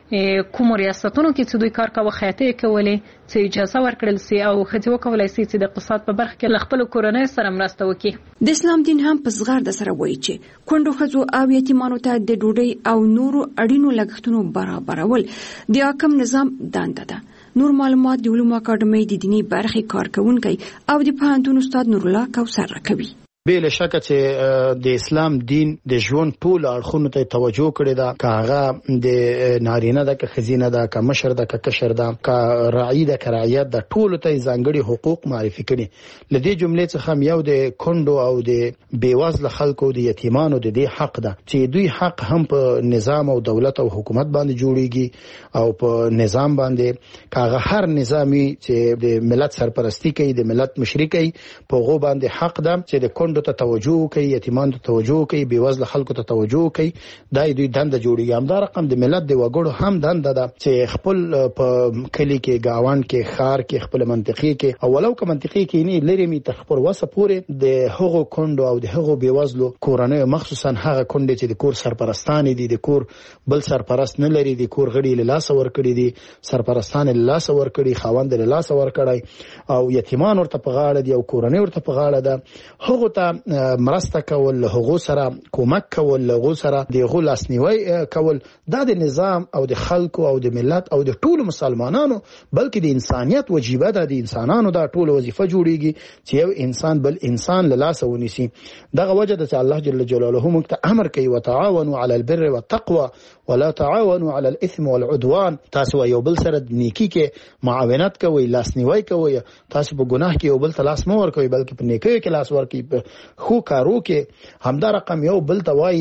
کوم ریاستونو کې چې دوی کار کوي خیاطۍ کولې چې اجازه ورکړل سي او ښځې وکولای سي چې د اقتصاد په برخه کې له خپل کورنۍ سره مرسته وکړي. د اسلام دین هم په زغرده سره وایي چې کونډو ښځو او یتیمانو ته د ډوډۍ او نورو اړینو لګښتونو برابرول د حاکم نظام دنده ده. نور معلومات د علومو اکاډمۍ د دینی برخې کارکونکي او د پوهنتون استاد نور الله کوثر راکوي. بل شک چې د اسلام دین د ژوند ټول اړخونو ته توجه کړی دا کاغه د نارینه د خزینه د ک مشر د ک کشر د ک رعی د کرایت د ټول ته ځانګړي حقوق معرفي کړي. لدې جملې څخه یو د کندو او د بیوزله خلکو د یتیمانو د دې حق ده چې دوی حق هم په نظام او دولت او حکومت باندې جوړیږي او په نظام باندې کاغه هر نظامی چې د ملت سرپرستی کوي د ملت مشري کوي په غو باندې حق ده چې د ته توجه کوي یتیمان ته توجه کوي بیوزله خلکو ته توجه کوي دای دوی دنده جوړي هم دا رقم د ملت د وګړو هم دنده ده چې خپل په کلی کې گاوان کې خار کې خپل منطقي کې او ولو که منطقي کې نه لري می تخبر وسه پورې د هغو کندو او د هغو بیوزلو کورنۍ مخصوصا هغه کندې چې د کور سرپرستان دي د کور بل سرپرست نه لري د کور غړي له لاس ور کړی دي سرپرستان له لاس ور کړی خاوند له لاس ور کړی او یتیمان ورته په غاړه دي او کورنۍ ورته په غاړه ده هغه ته مرسته کول هغه سره کومک کول هغه سره د غلاسنیوي کول د نظام او د خلکو او د ملت او د ټولو مسلمانانو بلکې د انسانيت وجيبه ده د انسانانو دا ټول وظیفه جوړیږي چې یو انسان بل انسان له لاس ونیسي. دغه وجه د الله جل جلاله موږ امر کوي وتعاونوا على البر والتقوى ولا تعاونوا على الاثم والعدوان. تاسو یو بل سره نیکی کې معاونت کوئ لاسنیوي کوئ تاسو په ګناه کې یو بل ته لاس مو ورکوي بلکې په نیکی کې لاس ورکوي خو کارو کې همدا رقم یو بل توای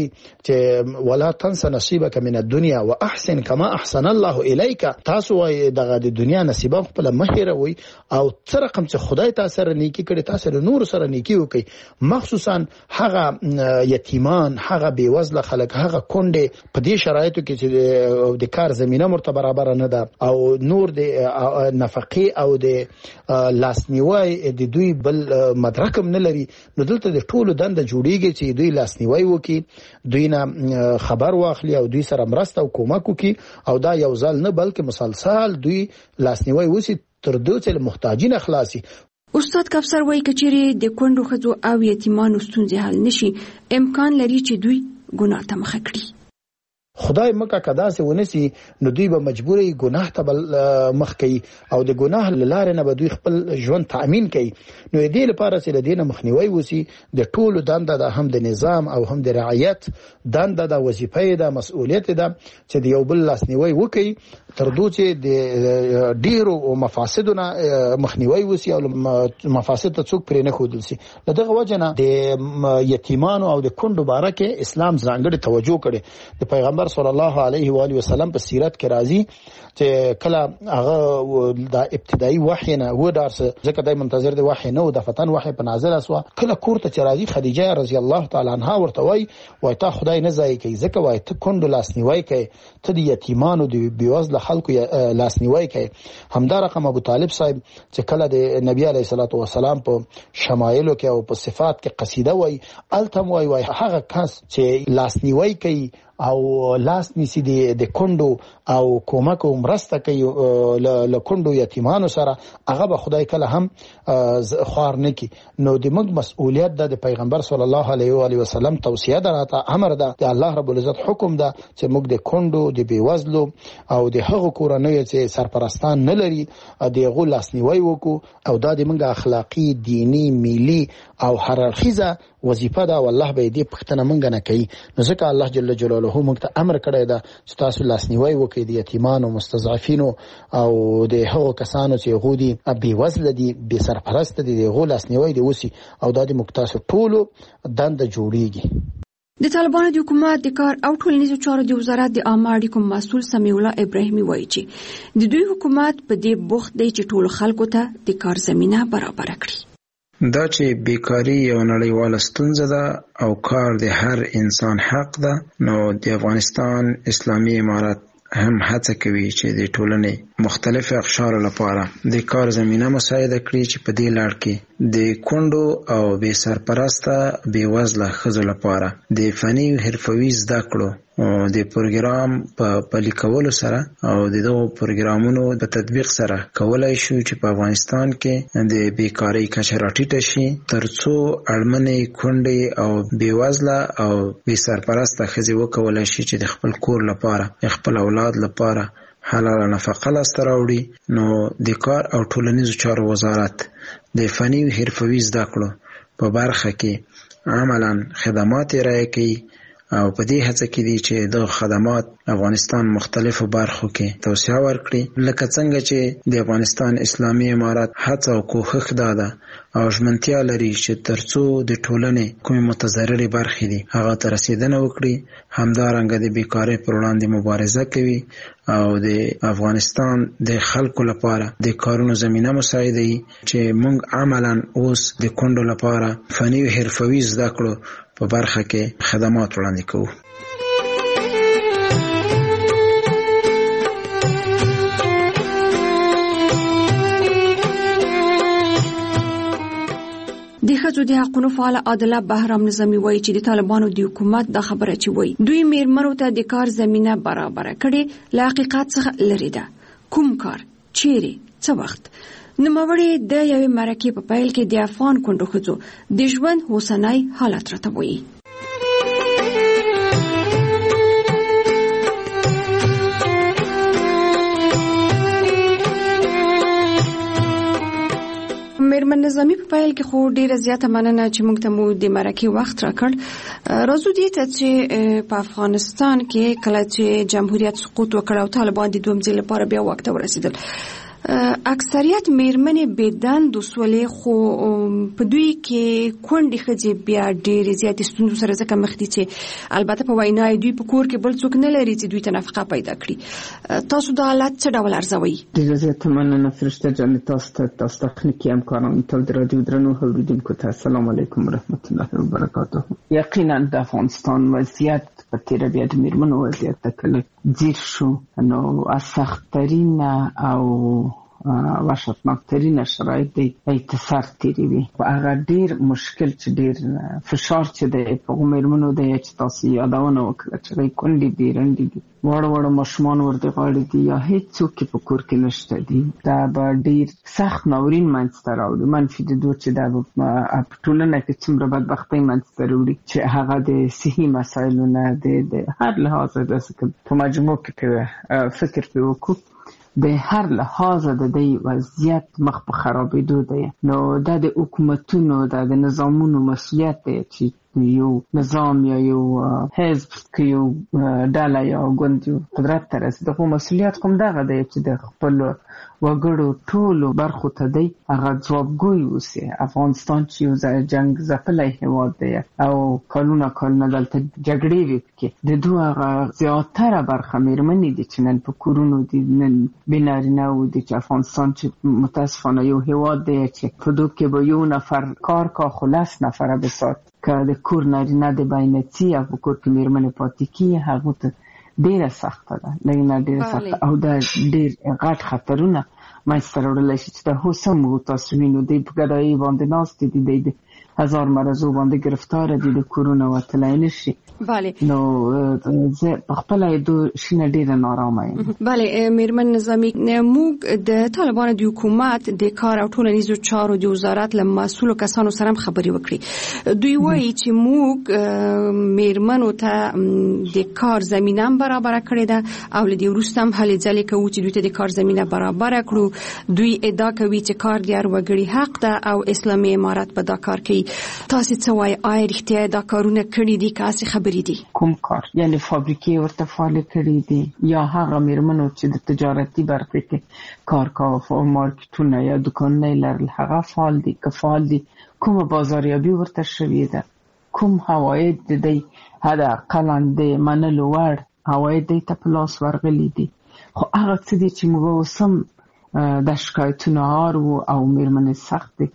چې ولا تنس نصیبک من الدنيا واحسن كما احسن الله اليك. تاسو وای دغه د دنیا نصیب خپل مهره وي او تر رقم چې خدای تاسو سره نیکی کړي تاسو نور سره نیکی وکي مخصوصا هغه یتیمان هغه بیوزله خلک هغه کونډه په دې شرایطو کې چې د کار زمينه مرتبه برابر نه ده او نور د نفقه او د لاسنیوي د دوی بل مدرکم نه لري نو دلته د ټولو دنده جوړیږي چې دوی لاسنیوي وکي دوی نه خبر واخلي او دوی سره مرسته او کومک وکي او دا یو ځل نه بلکې مسلسل دوی لاسنیوي وسی تر دوی چې محتاجین خلاصي. استاد کوثر وایي کچېری د کندو ښځو او یتیمانو ستونزې حل نشي امکان لري چې دوی ګناه ته مخه کړي. خدای مکه کدا سه ونسی نو دوی به مجبوري ګناه ته مخ کوي او د ګناه لاره نه به دوی خپل ژوند تامین کوي. نو دې لپاره چې د دینه مخنیوي وسی د ټولو دنده د هم د نظام او هم د رعایت دنده د وظیفه د مسؤلیت ده چې د یو بل لاسنیوي وکي تر دوی چې د ډیرو مفاسدونه مخنیوي وسی او مفاسد ته څوک پرې نه خودل سي. دغه وجنه د یتیمانو او د کندو بارکه اسلام ځانګړي توجه کړي. د پیغمبر پیغمبر صلی الله علیه و آله وسلم په سیرت کې راځي چې کله هغه د ابتدایي وحی نه و درس ځکه دای منتظر د وحی نه و د فتن وحی په نازل اسوا کله کورته چې راځي خدیجه رضی الله تعالی عنها ورته وای ته خدای نه ځای کوي ځکه وای ته کندو لاسنیوي کوي ته د یتیمانو د بیوزله خلکو لاسنیوي کوي. همدا رقم ابو طالب صاحب چې کله د نبی علیه الصلاۃ والسلام په شمایلو کې او په صفات کې قصیده وای التم وای هغه کس چې لاسنیوي کوي او لاس نیسی د کندو او کومک او مرسته کوي له کندو یتیمانو سره هغه به خدای کله هم خوار نه کی. نو د موږ مسؤلیت د پیغمبر صلی الله علیه و آله وسلم توصیه ده امر ده د الله رب العزت حکم ده چې موږ د کندو د بیوزلو او د هغو کورنیو چې سرپرستان نه لري د هغو لاسنیوي وکړو او دا د موږ اخلاقی دینی ملي او هررخیزه وظیفه ده والله به دې پښتنه مونږ نه کوي. نو ځکه الله جل جلاله موږ ته امر کړی ده چې تاسو لاسنیوي وکړئ د یتیمانو مستضعفینو او د هغو کسانو چې هغه دي بې وزله دي بې سرپرسته دي د هغو لاسنیوي دي وسی او دا د موږ تاسو ټولو دنده جوړیږي. د طالبانو د حکومت د کار او ټولنیزو چارو د وزارت د عامه اړیکو مسؤل سمیع الله ابراهیمي وایي چې د دوی حکومت په دې بوخت دی چې ټول خلکو ته د کار زمينه برابر کړي. دا چې بیکاری یو نړیواله ستونزه ده او کار د هر انسان حق ده، نو د افغانستان اسلامي امارت هم هڅه کوي چې د ټولنې مختلف اقشار لپاره د کار زمينه مساعده کړي چې په دې لړ کې د کندو او بې سرپرسته بې وزله ښځو لپاره د فني او حرفوي زده کړو او د پروګرام په پلي کولو سره او د دغو پروګرامونو په تطبیق سره کولای شو چې په افغانستان کې د بیکاری کچه راټیټه شي ترڅو اړمنې کونډې او بې وزله او بې سرپرسته ښځې وکولای شي چې د خپل کور لپاره خپل اولاد لپاره حلاله نفقه لاسته راوړي. نو د کار او ټولنیزو چارو وزارت د فني او حرفوي زده کړو په برخه کې عملاً خدمات ارائه کوي او په دې هڅه کې دي چې د خدمات افغانستان مختلفو برخو کې توسعه ورکړي، لکه څنګه چې د افغانستان اسلامي امارت هڅه او کوښښ ده او ژمنتیا لري چې ترڅو د ټولنې کومې متضررې برخې دي هغه ته رسیدنه وکړي. همدارنګه د بیکارۍ پر وړاندې مبارزه کوي او د افغانستان د خلکو لپاره د کارونو زمینه مساعدوي چې موږ عملاً اوس د کونډو لپاره فني او حرفوي زده کړو په برخه کې خدمات وړاندې کوو. د ښځو د حقونو فعال عادله بهرام نظامي وایي چې د طالبانو د حکومت دا خبره چې وایي دوی میرمنو ته د کار زمینه برابر کړي له حقیقت څخه لري ده. کوم کار چیرې څه وخت؟ نوموړی د یوې مرکې په پیل کې د افغان کونډو ښځو د ژوند اوسنی حالت راته وایي. میرمن نظامی په پیل کې خو ډیره زیاته مننه چې موږ ته مو د مرکې وخت راکړ. راځو دې ته چې په افغانستان کې کله چې جمهوریت سقوط وکړ او طالبان د دویم ځل لپاره بیا واک ته ورسېدل، اکثریت میرمنې بېدندو سولې، خو په دوی کې کونډې ښځې بیا ډېرې زیاتې ستونزو سره ځکه مخ دي چې البته په وینا دوی په کور کې بل څوک نه لري چې دوی ته نفقه پیدا کړي. تاسو دا حالت څه ډول ارزوئ؟ ډېره زیاته مننه فرشته جانې تاسو ته تخنیکي همکارانو ته د راډیو درنو اوریدونکو ته السلام علیکم ورحمت الله وبرکاته. یقینا د افغانستان وضعیت په تېره بیا د میرمنو وضعیت ته کله ځیر شو، نو از سخت‌ترین او وحشتناکترین شرایط دی اتصال تیروي. هغه ډیر مشکل چې ډیر فشار چې دی په میرمنو دی چې تاسو یادونه وکړه چې کونډې دي رنډې دي وړ ماشومان ورته غاړي دي یا هیڅ څوک په کور کې نشته دي، دا به ډیر سخت ناورین منځته راوړي. منفي د دوه چې دا په ټولنه کې څومره بدبختۍ منځته راوړي چې هغه د صحي مسایلو نه د هر لحاظ د په مجموع کې فکر په وکړو د هر لحاظ د دې وضعیت مخ په خرابېدو دی. نو دا د حکومتونو د نظامونو مسؤلیت دی چې یو نظام یا یو حزب کې یو ډله یا ګوند قدرت ته رسي دغه مسؤلیت کوم دغه دی چې د خپل وګړو ټولو برخو ته دی هغه ځوابګوی اوسي. افغانستان چې یو جنگ ځپلی هېواد دی او کلونه دلته جګړې وي پکې د دوی هغه زیاتره برخه مېرمنې دي چې نن په کورونو دي، نن بې نارینه‌و دي چې افغانستان چې متاسفانه یو هېواد دی چې په دوی کې به یو نفر کار کا خو 10 نفره بسات که د کور نارینه د باینڅي او په کور کې مېرمنې پاتې کېږي هغو ته ډیره سخته ده، لږ ډیره سخته او دا ډیر غټ خطرونه منځته راوړلی شي چې دا اوس هم تاسو وینو دوی په ګدایي باندې ناست دي، دوی د 1000 مرضو باندې گرفتاره دي، د کورونه وتلی نه شي. بله نو زه په خپله یې دو شینه ډیره نارامه یم. بله میرمن نظامي، موږ د طالبانو د حکومت د کار او ټولنیزو چارو د وزارت له مسؤلو کسانو سره هم خبرې وکړي. دوی وایي چې موږ میرمنو ته د کار زمینه برابر کړې ده او له دې وروسته هم هلې ځلې کوو چې دوی ته د کار زمینه برابر کړو. دوی ادعا کوي چې کار د هر وګړي حق ده او اسلامي امارت په دا کار کوي. تاسو څه وایي، آیا رښتیا دا کارونه کړي دي که هسې خبرې دي؟ کوم کار؟ یعنی فابریکې ورته فعالې کړي دي یا هغه میرمنو چې د تجارتي برخه کې کار کاوه، مارکیټونه یا دکانونه لرل، هغه فعال دي که فعال دي؟ کومه بازاریابي ورته شوې ده؟ کوم عواید د دې حداقل د منلو وړ عواید دې ته په لاس ورغلي دي؟ خو هغه څه دي چې موږ اوس هم د شکایتونو او میرمنې سخت دي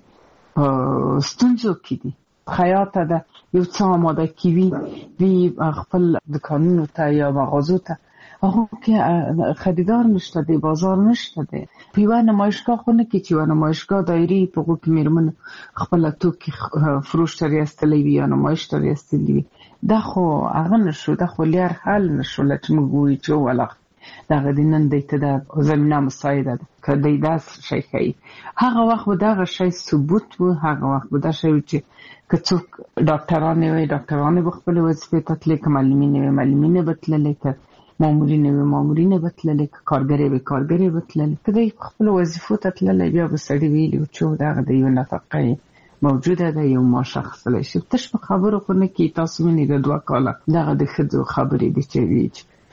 ستونزو کې دي. خیاطه ده یو څه آماده کیوي وی خپل دکانونو ته یا مغازو ته، هغه کې خریدار نشته دی، بازار نشته دی. په یوه نمایشګاه خو نه کې چې یوه نمایشګاه دایري په هغو کې میرمنو خپله توکي فروش ته ریستلی وي یا نمایش ته ریستلی وي. دا خو هغه نشو، دا خو لار حل نشو چې موږ ووایو چې ولغ دغه د نن دی ته د زمینه مساعده ده که دی داس شی ښایي. هغه وخت به دغه شی ثبوت و، هغه وخت به دا شی و چې که څوک ډاکټرانې وی ډاکټرانې به خپلې وظیفې ته تللی، که معلمینې وی معلمینې به تللی، که مامورینې وی مامورینې به تللی، که کارګرې وی کارګرې به تللی. که دی خپلو وظیفو ته تللی بیا به سړي ویلي و چې دغه د یو نفقه موجوده ده، یو معاش اخیستلی شي. تش په خبرو خو نه کېږي. تاسو وینئ د 2 کاله دغه د ښځو خبرې دي چې وي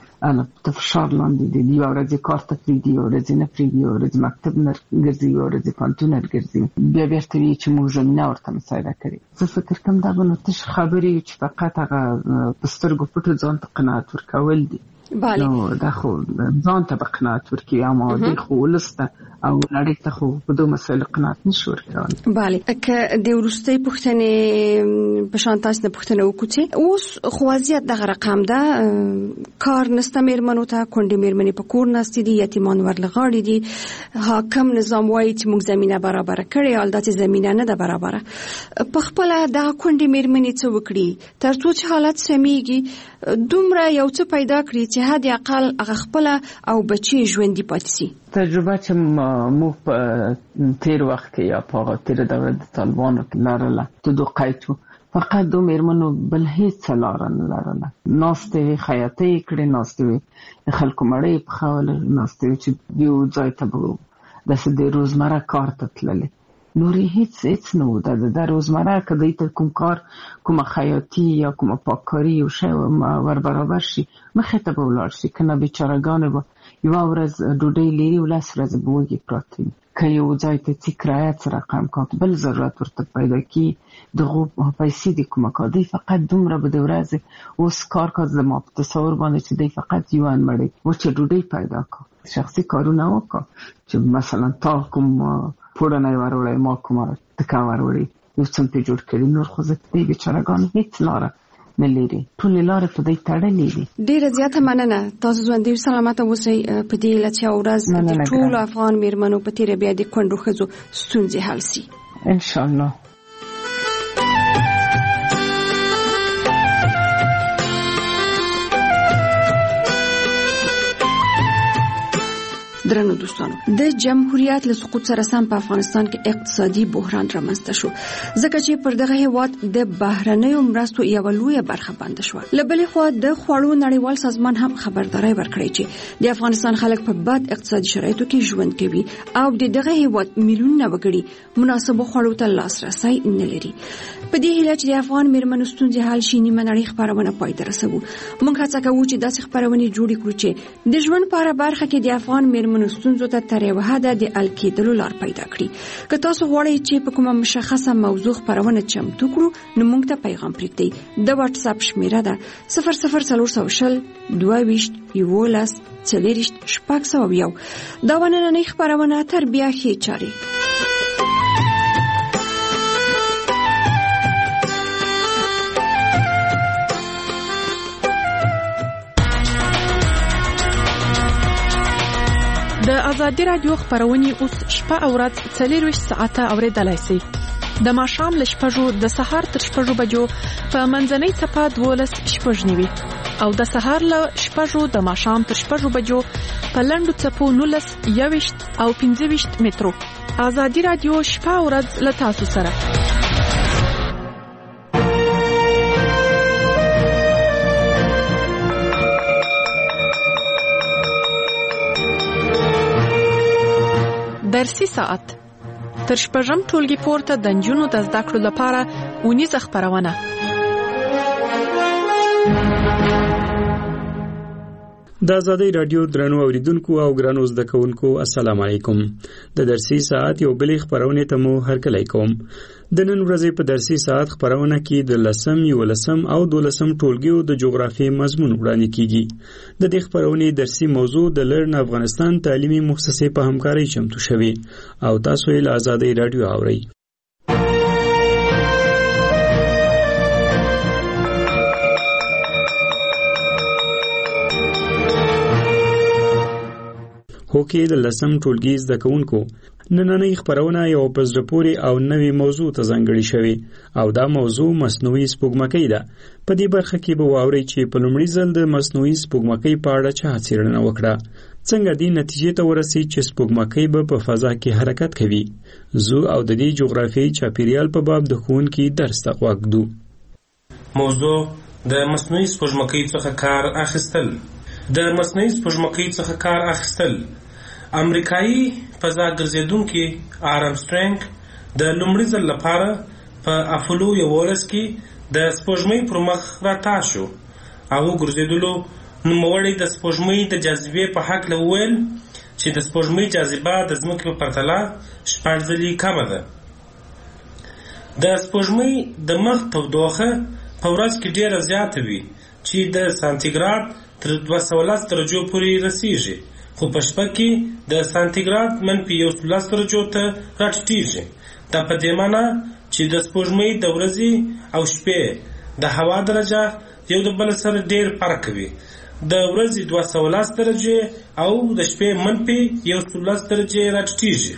ته فشار لاندې دي، یوه ورځ کار ته پرېږدي، یوه ورځ نه پرېږدي، یوه ورځ مکتب نه ګرځي، یوه ورځ پوهنتون نه ګرځي، بیا بېرته وایي چې موږ زمینه ورته مساعده کړې. زه فکر کوم دا به نو تش خبرې چې فقط هغه په سترګو پټو ځان ته قناعت ورکول دي. نو دا خو ځان ته به قناعت ورکوي، اما دوی خو ولس ته او نړۍ ته خو په دو مسایلو قناعت نشي ورکولی. بله، که د وروستۍ پوښتنې په شان تاسو نه پوښتنه وکړو چې اوس خو وضعیت دغه رقم ده، کار نسته میرمنو ته، کونډې میرمنې په کور ناستې دي، یتیمان ورلغاړي دي. حاکم نظام وایي چې موږ زمینه برابره کړې، حال دا چې زمینه نه ده برابره. په خپله دغه کونډې میرمنې څه وکړي تر څو چې حالت سمیږي، دومره یو څه پیدا کړي چې حد اقل هغه خپله او بچي ژوندي پاتې شي؟ تجربه چې موږ په تیر وخت کې یا په تیر دوره د طالبانو کې لرله د دو قید وو، فقط دو میرمنو بل هیڅ لاره نه لرله. ناستې وې خیاطۍ یې کړې، ناستې وې د خلکو مړۍ یې پخولې، ناستې وې چې یو ځای ته به داسې د روزمره کار ته تللې. نورې هیڅ نه و. د روزمره که دوی ته کوم کار، کومه خیاطي یا کومه پاککاري یو شی ور برابر شي، مخې ته به ولاړ شي. که نه بیچارهګانې به یوه ورځ ډوډۍ لري، 10 ورځې به وږې پراته وي. که یو ځای ته ځي کرایه څه رقم کات بل ضرورت ورته پیدا کړي، دغو پیسې د کومه کار دی فقط دومره به د ورځې اوس کار کات زما په تصور باندې چې دی فقط یو انمړی وچه ډوډۍ پیدا کړه. شخصي کارونه وکړه چې مثلا تا کوم پوړنی وروړی، ما کومه تکه وروړی، یو څه پې جوړ کړي. نور خو زه دی بیچارهګانو هېڅ لاره نه لري، ټولې لارې په دوی تړلې دي. ډېره زیاته مننه. تاسو ژوندي او سلامته اوسئ. په دې لچیا ورځ د ټولو افغان میرمنو په تیره بیا د کونډو ښځو ستونزې حل شي انشاءالله. درنو دوستانو، د جمهوریت له سقوط سره سم په افغانستان کې اقتصادي بحران رامنځته شو، ځکه چې پر دغه هیواد د بهرنیو مرستو یوه لویه برخه بنده شوه. له بلې خوا د خوړو نړیوال سازمان هم خبرداری ورکړی چې د افغانستان خلک په بد اقتصادي شرایطو کې ژوند کوي او د دغه هیواد میلیونونه وګړي مناسبو خوړو ته لاسرسی نه لري. په دې هیله چې د افغان میرمنو ستونزې حل شي نیمه نړۍ خپرونه پای ته رسوو. موږ هڅه کوو چې داسې خپرونې جوړې کړو چې د ژوند په هره برخه کې د افغان میرمنو ستونزو ته تر یوه حده د حل کېدلو لار پیدا کړي. که تاسو غواړئ چې په کومه مشخصه موضوع خپرونه چمتو کړو نو موږ ته پیغام پرېږدئ. د واتس اپ شمیره ده 00420 22 11 40 601. دا نننۍ خپرونه تربیه ښې چارې. د ازادي رادیو خبرونه اوس شپه او ورځ 24 ساعته اوریدلای شئ. د ماښام له 6 د سهار تر 6 بجو په منځنۍ څپه 12 شپږنیوي او د سهار له 6 د ماښام تر 6 بجو په لنډو څپو 19 21 او 25 مترو. ازادي رادیو شپه او ورځ له تاسو سره. درسي ساعت تر شپږم ټولګي پورته د نجونو د زده کړو لپاره اونیزه خپرونه. د ازادي رادیو درنو اوریدونکو او ګرانو زده کوونکو السلام علیکم. د درسي ساعت یو بلې خبرونه ته مو هرکلی کوم. د نن ورځې په درسي ساعت خبرونه کې د 10 11 او 12 ټولګیو د جغرافیې مضمون وړاندې کیږي. د دې خبرونې درسي موضوع د لرن افغانستان تعلیمي مؤسسې په همکارۍ چمتو شوی او تاسو یې له ازادي رادیو اورئ. هوکې د 10 ټولګي زده کوونکو نننۍ خبرونه یو په زړه پورې او نوې موضوع ته ځانګړې شوې او دا موضوع مصنوعي سپوږمکۍ ده. په دې برخه کې به واورئ چې په لومړي ځل د مصنوعي سپوږمکۍ په اړه چا څېړنه وکړه، څنګه دې نتیجې ته ورسېد چې سپوږمکۍ به په فضا کې حرکت کوي. زه او د دې جغرافیایي چاپیریال په باب د ښوونکي درس ته غوږ ږدو. موضوع د مصنوعي سپوږمکۍ څخه کار اخیستل. د مصنوعي سپوږمکۍ څخه کار اخیستل امریکایي فضا ګرځېدونکي آرمسټرنګ د لومړي ځل لپاره په اپولو 11 کې د سپوږمۍ پر مخ راتاو شو او ګرځېدلو نوموړی د سپوږمۍ د جاذبې په هکله وویل چې د سپوږمۍ جاذبه د ځمکې په پرتله 6 ځلې کمه ده. د سپوږمۍ د مخ تودوخه په ورځ کې ډېره زیاته وي چې د سانتیګراد تر 210 درجو پورې رسیږي، خو په شپه کې د سانتیګراد -11 درجو ته راټیټیږي. دا په دې معنی چې د سپوږمۍ د ورځې او شپې د هوا درجه یو د بل سره ډېر فرق کوي. د ورځې 210 درجې او د شپې -11 درجې راټیټیږي.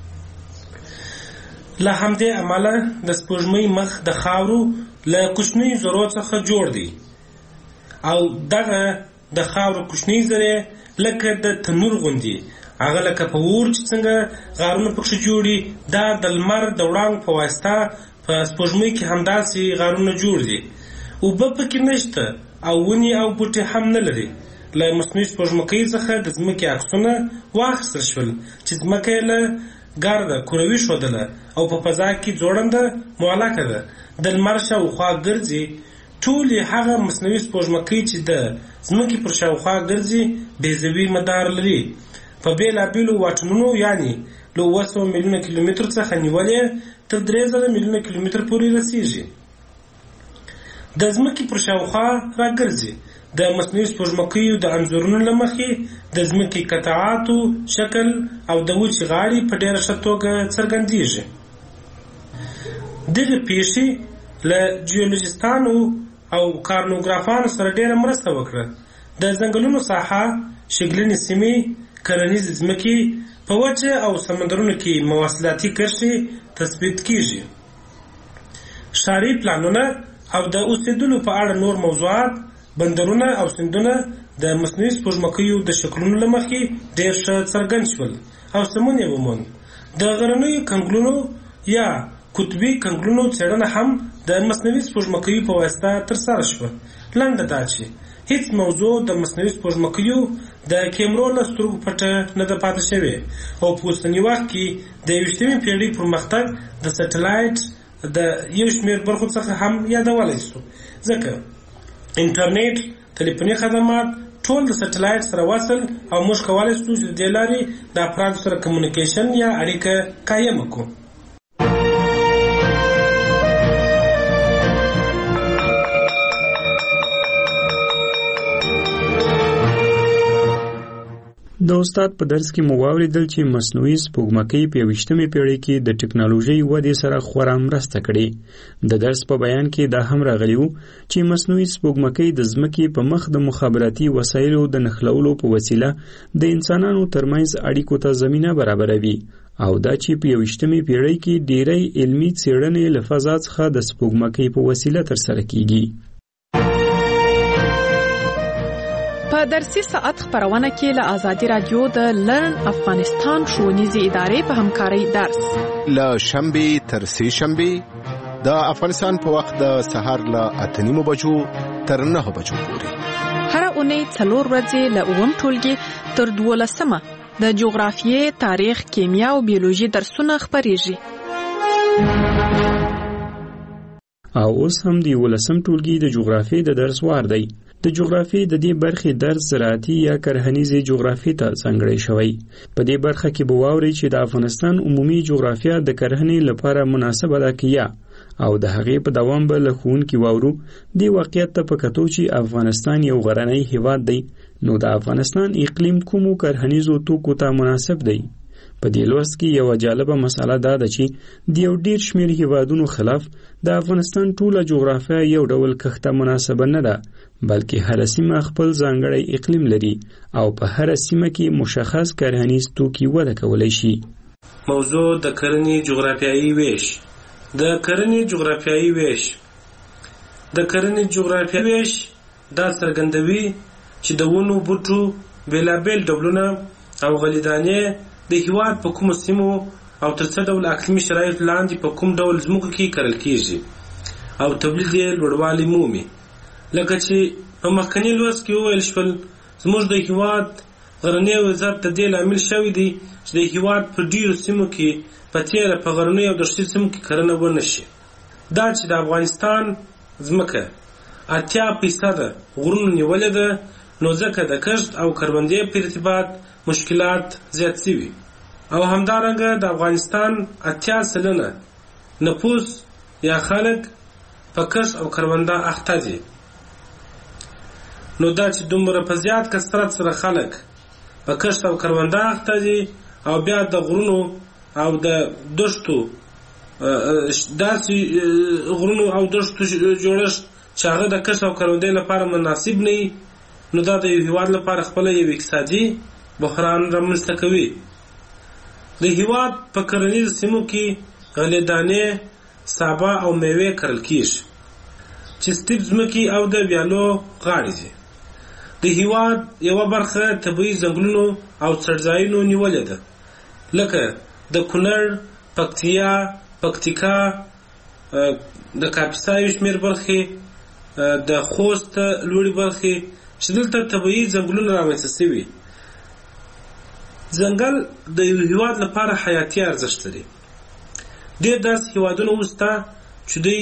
له همدې امله د سپوږمۍ مخ د خاورو له کوچنیو ذرو څخه جوړ دی او دغه د خاورو کوچنی ذرې لکه د تنور غوندي، هغه لکه په اور چې څنګه غارونه پکښې جوړي، دا د لمر د وړانګو په واسطه په سپوږمۍ کې همداسې غارونه جوړ دي. اوبه پکې نشته او ونې او بوټي هم نه لري. له مصنوعي سپوږمکۍ څخه د ځمکې عکسونه واخیستل شول چې ځمکه یې له ګرده کروي ښودله او په فضا کې ځوړنده معلقه ده، د لمر شاوخوا ګرځي. ټولې هغه مصنوعي سپوږمکۍ چې د ځمکې پر شاوخوا ګرځي بیضوي مدار لري. په بېلابېلو واټونو یعنې له 700 میلیونه کیلومتر څخه نیولې تر 3000 میلیونه کیلومتر پورې رسیږي. د ځمکې پر شاوخوا راګرځي. د مصنوعي سپوږمکیو د انځورونو له مخې د ځمکې قطعاتو شکل او د وچې غاړې په ډېره ښه توګه څرګندېږي. دغه پیښې له جیولوجستانو او کارنوګرافانو سره ډېره مرسته وکړه. د ځنګلونو ساحه، شګلنې سیمې، کرنیزې ځمکې، په وچه او سمندرونو کې مواصلاتي کرښې تثبیت کیږي. ښاري پلانونه او د اوسېدلو په اړه نور موضوعات، بندرونه او سیندونه د مصنوعي سپوږمکیو د شکلونو له مخې ډېر ښه څرګند شول او سمون یې وموند. د غرنیو کنګلونو یا قطبي کنګلونو څېړنه هم د مصنوعي سپوږمکیو په واسطه ترسره شوه. لنډه دا چې هیڅ موضوع د مصنوعي سپوږمکیو د کیمرو له سترګو پټه نه ده پاتې شوې او په اوسني وخت کې د 21مې پېړۍ پرمختګ د سټلایټ، د یو شمېر برخو څخه هم یادولی شو، ځکه انټرنیټ، ټلیفوني خدمات ټول د سټلایټ سره وصل او موږ کولی شو چې د دې لارې د افرادو سره کمیونیکیشن یا اړیکه قایمه کړو. د استاد په درس کې مو واورېدل چې مصنوعي سپوږمکۍ په 21مې پیړۍ کې د ټکنالوژۍ ودې سره خورا مرسته کړې. د درس په بیان کې دا هم راغلی و چې مصنوعي سپوږمکۍ د ځمکې په مخ د مخابراتي وسایلو د نښلولو په وسیله د انسانانو ترمنځ اړیکو ته زمینه برابروي، او دا چې په 21مې پیړۍ کې ډېری علمي څېړنې له فضا څخه د سپوږمکۍ په وسیله ترسره کیږي. په درسي ساعت خبرونه کې له آزادي رادیو د لرن افغانستان ښوونیزې ادارې په همکارۍ درس له شنبې تر سې شنبې د افغانستان په وخت د سهار له 8:30 بجو تر 9 بجو پورې. هر اونۍ 4 ورځې له 9 ټولګي تر 12 د جغرافیې، تاریخ، کیمیا او بیولوژي درسونه خبرېږي. او اوس هم د 11 ټولګي د جغرافیې د درس وار دی. د جغرافیې د دې برخې درس زراعتي یا کرهنیزې جغرافیې ته ځانګړی شوی. په دې برخه کې به واورئ چې د افغانستان عمومي جغرافیه د کرهنې لپاره مناسبه ده که یا، او د هغې په دوام به له ښوونکي واورو دې واقعیت ته په کتو چې افغانستان یو غرنی هیواد دی، نو د افغانستان اقلیم کومو کرهنیزو توکو ته مناسب دی. په دې لوست کې یو جالبه مسله دا ده چې د یو ډیر شمېر هیوادونو خلاف د افغانستان ټوله جغرافیه یو ډول کښته مناسبه نه ده، بلکې هر سیمه خپل ځانګړی اقلیم لري او په هر سیمه کې مشخص کرهنیز توکي وده کولی شي. موضوع د کرنې جغرافیایي ویش. د کرنې جغرافیایي ویش دا څرګندوي چې د ونو بوټو بېلابېل ډولونه او غلیدانې د هیواد په کومو سیمو او تر څه ډول اقلیمي شرایطو لاندې په کوم ډول ځمکو کې کرل کیږي او تولید یې لوړوالی مومي. لکه چې په مخکني لوست کې وویل شول، زموږ د هیواد غرنی وضعیت د دې لامل شوی دی چې د هیواد په ډیرو سیمو کې په تیره په غرنیو او دښتي سیمو کې کرنه ونه شي. دا چې د افغانستان ځمکه 80% غرونو نیولې ده، نو ځکه د کښت او کروندې په ارتباط مشکلات زیات شوي، او همدارنګه د افغانستان 80% نفوس یا خلک په کښت او کرونده اخته دي. نو دا چې دومره په زیات کثرت سره خلک په کښت او کرونده اخته دي او بیا د غرونو او د دښتو داسې غرونو او دښتو جوړښت چې هغه د کښت او کروندې لپاره مناسب نه وي، نو دا د یو هیواد لپاره خپله یو اقتصادي بحران رامنځته کوي. د هیواد په کرنیزو سیمو کې غلې دانې، سابه او میوې کرل کیږي چې سټیپ ځمکې او د ویالو غاړې دي. د هیواد یوه برخه طبیعي ځنګلونو او څړځایونو نیولې ده، لکه د کونړ، پکتیا، پکتیکا، د کاپیسا یو شمېر برخې، د خوست لوړې برخې چې دلته طبیعي ځنګلونه رامنځته شوي. ځنګل د یو هیواد لپاره حیاتي ارزښت لري. ډېر داسې هیوادونه اوس شته چې دوی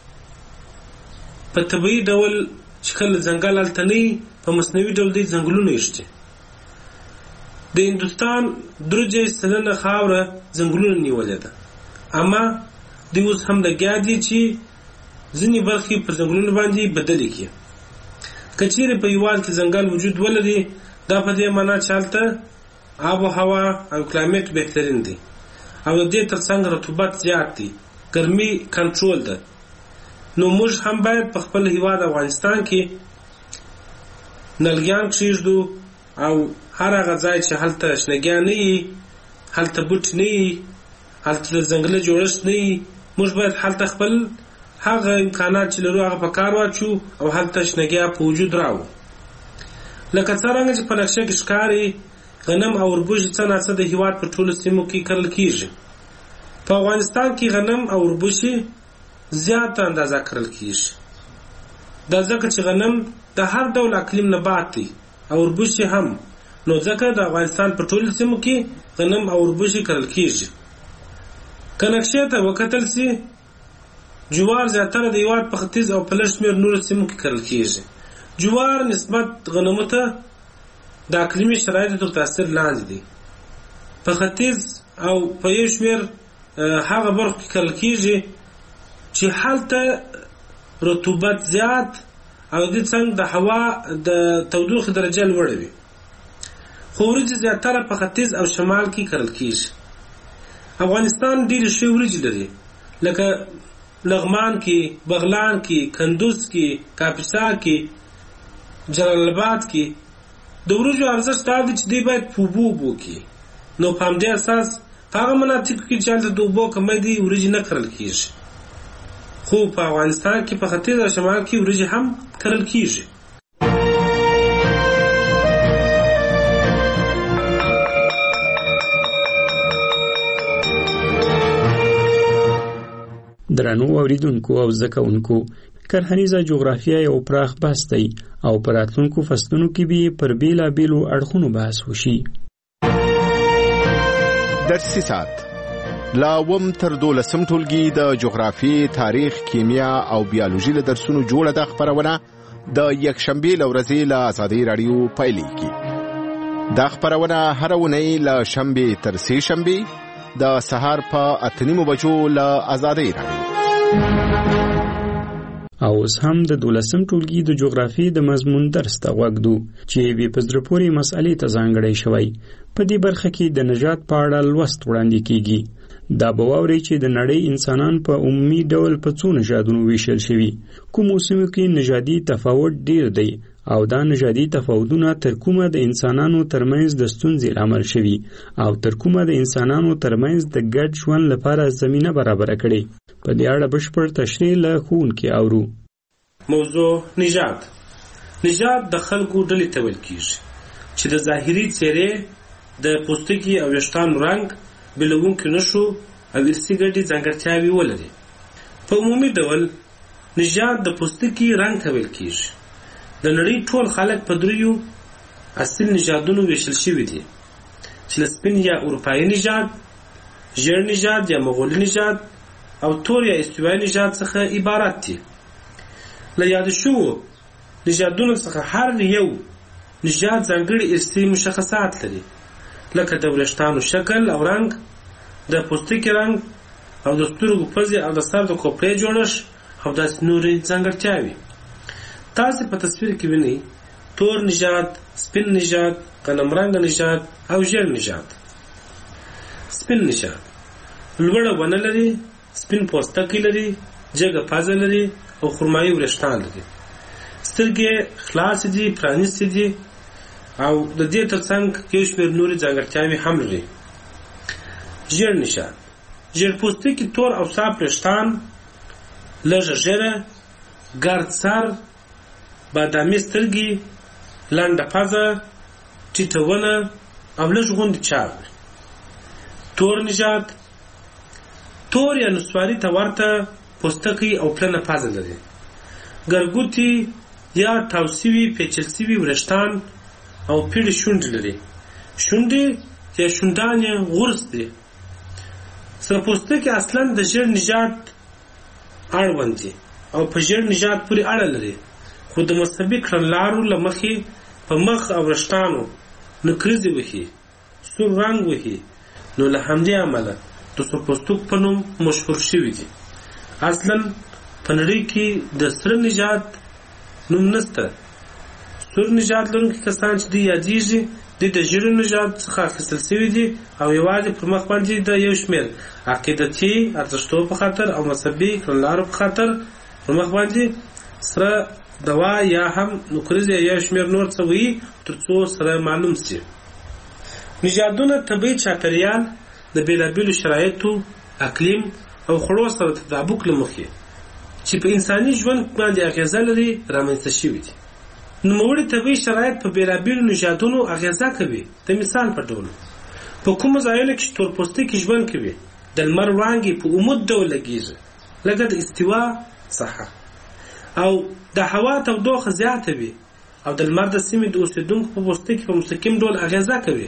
په طبیعي ډول چې کله ځنګل هلته نه وي، په مصنوعي ډول دوی ځنګلونه ایښتي. د هندوستان 3% خاوره ځنګلونه نیولې ده، اما دوی اوس هم لګیا دي چې ځینې برخې په ځنګلونو باندې بدلې کړي. که چیرې په هیواد کې ځنګل وجود ولري، دا په دې معنا چې هلته آب و هوا او کلایمټ بهترین دی او د دې ترڅنګ رطوبت زیات دی، ګرمي کنټرول ده. نو موږ هم باید په خپل هیواد افغانستان کې نلګیان کښېږدو او هر هغه ځای چې هلته شنهګیان نه وي، هلته بوټي نه وي، هلته د ځنګله جوړښت نه وي، موږ باید هلته خپل هغه امکانات چې لرو هغه په کار واچو او هلته شنهګیا په وجود راوړو. لکه څرنګه چې په نقشه کې ښکاري، غنم او وربوشي څه ناڅه د هیواد په ټولو سیمو کې کرل کیږي. په افغانستان کې غنم او وربوشي زیاته اندازه کرل کیږي. دا ځکه چې غنم د هر ډول اقلیم نبات دی او وربوشي هم، نو ځکه د افغانستان په ټولو سیمو کې غنم او وربوشي کرل کیږي. که نقشې ته وکتل سي، جوار زیاتره د هیواد په ختیځ او په لږ شمېر نورو سیمو کې کرل کیږي. جوار نسبت غنمو ته د اقلیمي شرایطو تر تاثیر لاندې دي. په ختیځ او په یو شمېر هغه برخو کې کرل کیږي چې هلته رطوبت زیات او د څنګه د هوا د تودوخې درجه لوړه وي. خو وریجې زیاتره په ختیځ او شمال کې کرل کیږي. افغانستان ډېرې ښې وریجې لري لکه لغمان کې، بغلان کې، کندوز کې، کاپیسا کې، جلال آباد کې. د وریجو ارزښت دا دی چې دوی باید په اوبو وکړي. نو په همدې اساس په هغه مناطقو کې چې هلته د اوبو کمی دی وریجې نه کرل کیږي. خو په افغانستان کې په ختیځ او شمال کې وریجې هم کرل کیږي. درنو اوریدونکو او زده کوونکو، کرهنیزه جغرافیه یو پراخ بحث دی او په راتلونکو فصلونو کې به پر بیلابیلو اړخونو بحث وشي. درسي ساعت لا وم تر 12 ټولګي د جغرافي، تاریخ، کیمیا او بیولوژي له درسونو جوړه د خبرونه د یکشنبه لورځي له آزادۍ رادیو پایلیږي. دا خبرونه هر ونې له شنبه تر سه شنبه د سهار په 8:30 بجو له آزادۍ رادیو. او اوس هم د 12 ټولګي د جغرافي د مضمون درس ته وګدو چې به پزرپوري مسالې ته ځانګړی شوی. په دې برخه کې د نجات په اړه لوست وړاندې کیږي. دا به واوري چې د نړۍ انسانان په عمومي ډول په څو نژادونو ویشل شوي. کوم موسمو کې نژادي تفاوت ډیر دی او دا نژادي تفاوتونه تر کومه د انسانانو ترمنځ د ستونزې لامل شوي او تر کومه د انسانانو ترمنځ د ګډ ژوند لپاره زمينه برابر کړي. په دې اړه بشپړ تشریح له ښوونکي اورو. موضوع نژاد. نژاد د خلکو ډلې ته ویل کیږي چې د ظاهري څېرې، د پوستکي او ویښتانو رنګ، بېلونکي نښو او ارثي ګډې ځانګړتیاوې ولري. په عمومي ډول نژاد د پوستکي رنګ ته ویل کیږي. د نړۍ ټول خلک په دریو اصل نژادونو ویشل شوي دي چې له سپین یا اروپایي نژاد، ژیړ نژاد یا مغولي نژاد او تور یا استوایي نژاد څخه عبارت دي. له یاد شوو نژادونو څخه هر یو نژاد ځانګړي ارثي مشخصات لري، لکه د وریښتانو شکل او رنګ، د پوستکي رنګ او د سترګو پزې او د سر د کوپړې جوړښت او داسې نورې ځانګړتیاوې. تاسې په تصویر کې وینئ تور نژاد، سپین نژاد، غنم رنګه نژاد او ژیړ نژاد. سپین نژاد لوړه ونه لري، سپین پوستکی لري، جګه پزه لري او خرمایي وریښتان لري. سترګې خلاصې دي، پرانیستې دي او د دې ترڅنګ یو شمېر نورې ځانګړتیاوې هم لري. ژیړ نژاد ژیړ پوستکي، تور او صاف وریښتان، لږه ږیره، ګرد سر، بادامي سترګې، لنډه پزه، ټیټه ونه او لږ غوندې چاغ. تور نژاد تور یا نسواري ته ورته پوستکی او پلنه پزه لري. ګرګوتي یا تاو سوي پیچل سوي وریښتان او پیړې شونډې لري. شونډې یا شونډان یې غورځ دي. سره پوستکی اصلا د ژیړ نژاد اړوند دي او په ژیړ نژاد پورې اړه لري، خو د مذهبي کړنلارو له مخې په مخ او وریښتانو نکریزې وهي، سور رنګ وهي، نو له همدې امله د سور پوستک په نوم مشهور شوي دي. اصلا په نړۍ کې د سره نژاد نوم نشته. سور نژاد لرونکي کسان چې دوی یادېږي دوی د ژیړ نژاد څخه اخیستل شوي دي او یوازې پر مخ باندې د یو شمېر عقیدتي ارزښتو په خاطر او مذهبي کړنلارو په خاطر پر مخ باندې سره دوا یا هم نکریز یا شمېر نور څه وي تر څو سره معلوم شي. نژادونه طبیعي چاپېریال د بېلابېلو شرایطو، اقلیم او خوړو سره تطابق له مخې چې په انساني ژوند باندې اغیزه لري رامنځته شوي دي. نوموړي طبیعي شرایط په بېلابېلو نژادونو اغیزه کوي. د مثال په ډول په کومو ځایونو کې چې تور پوستکي ژوند کوي د لمر وړانګې په عمود ډول لګېږي، لکه د استوا ساحه، او د هوا تودوخه زیاته وي او د لمر د سیمې د اوسېدونکو په پوستکي په مستقیم ډول اغیزه کوي.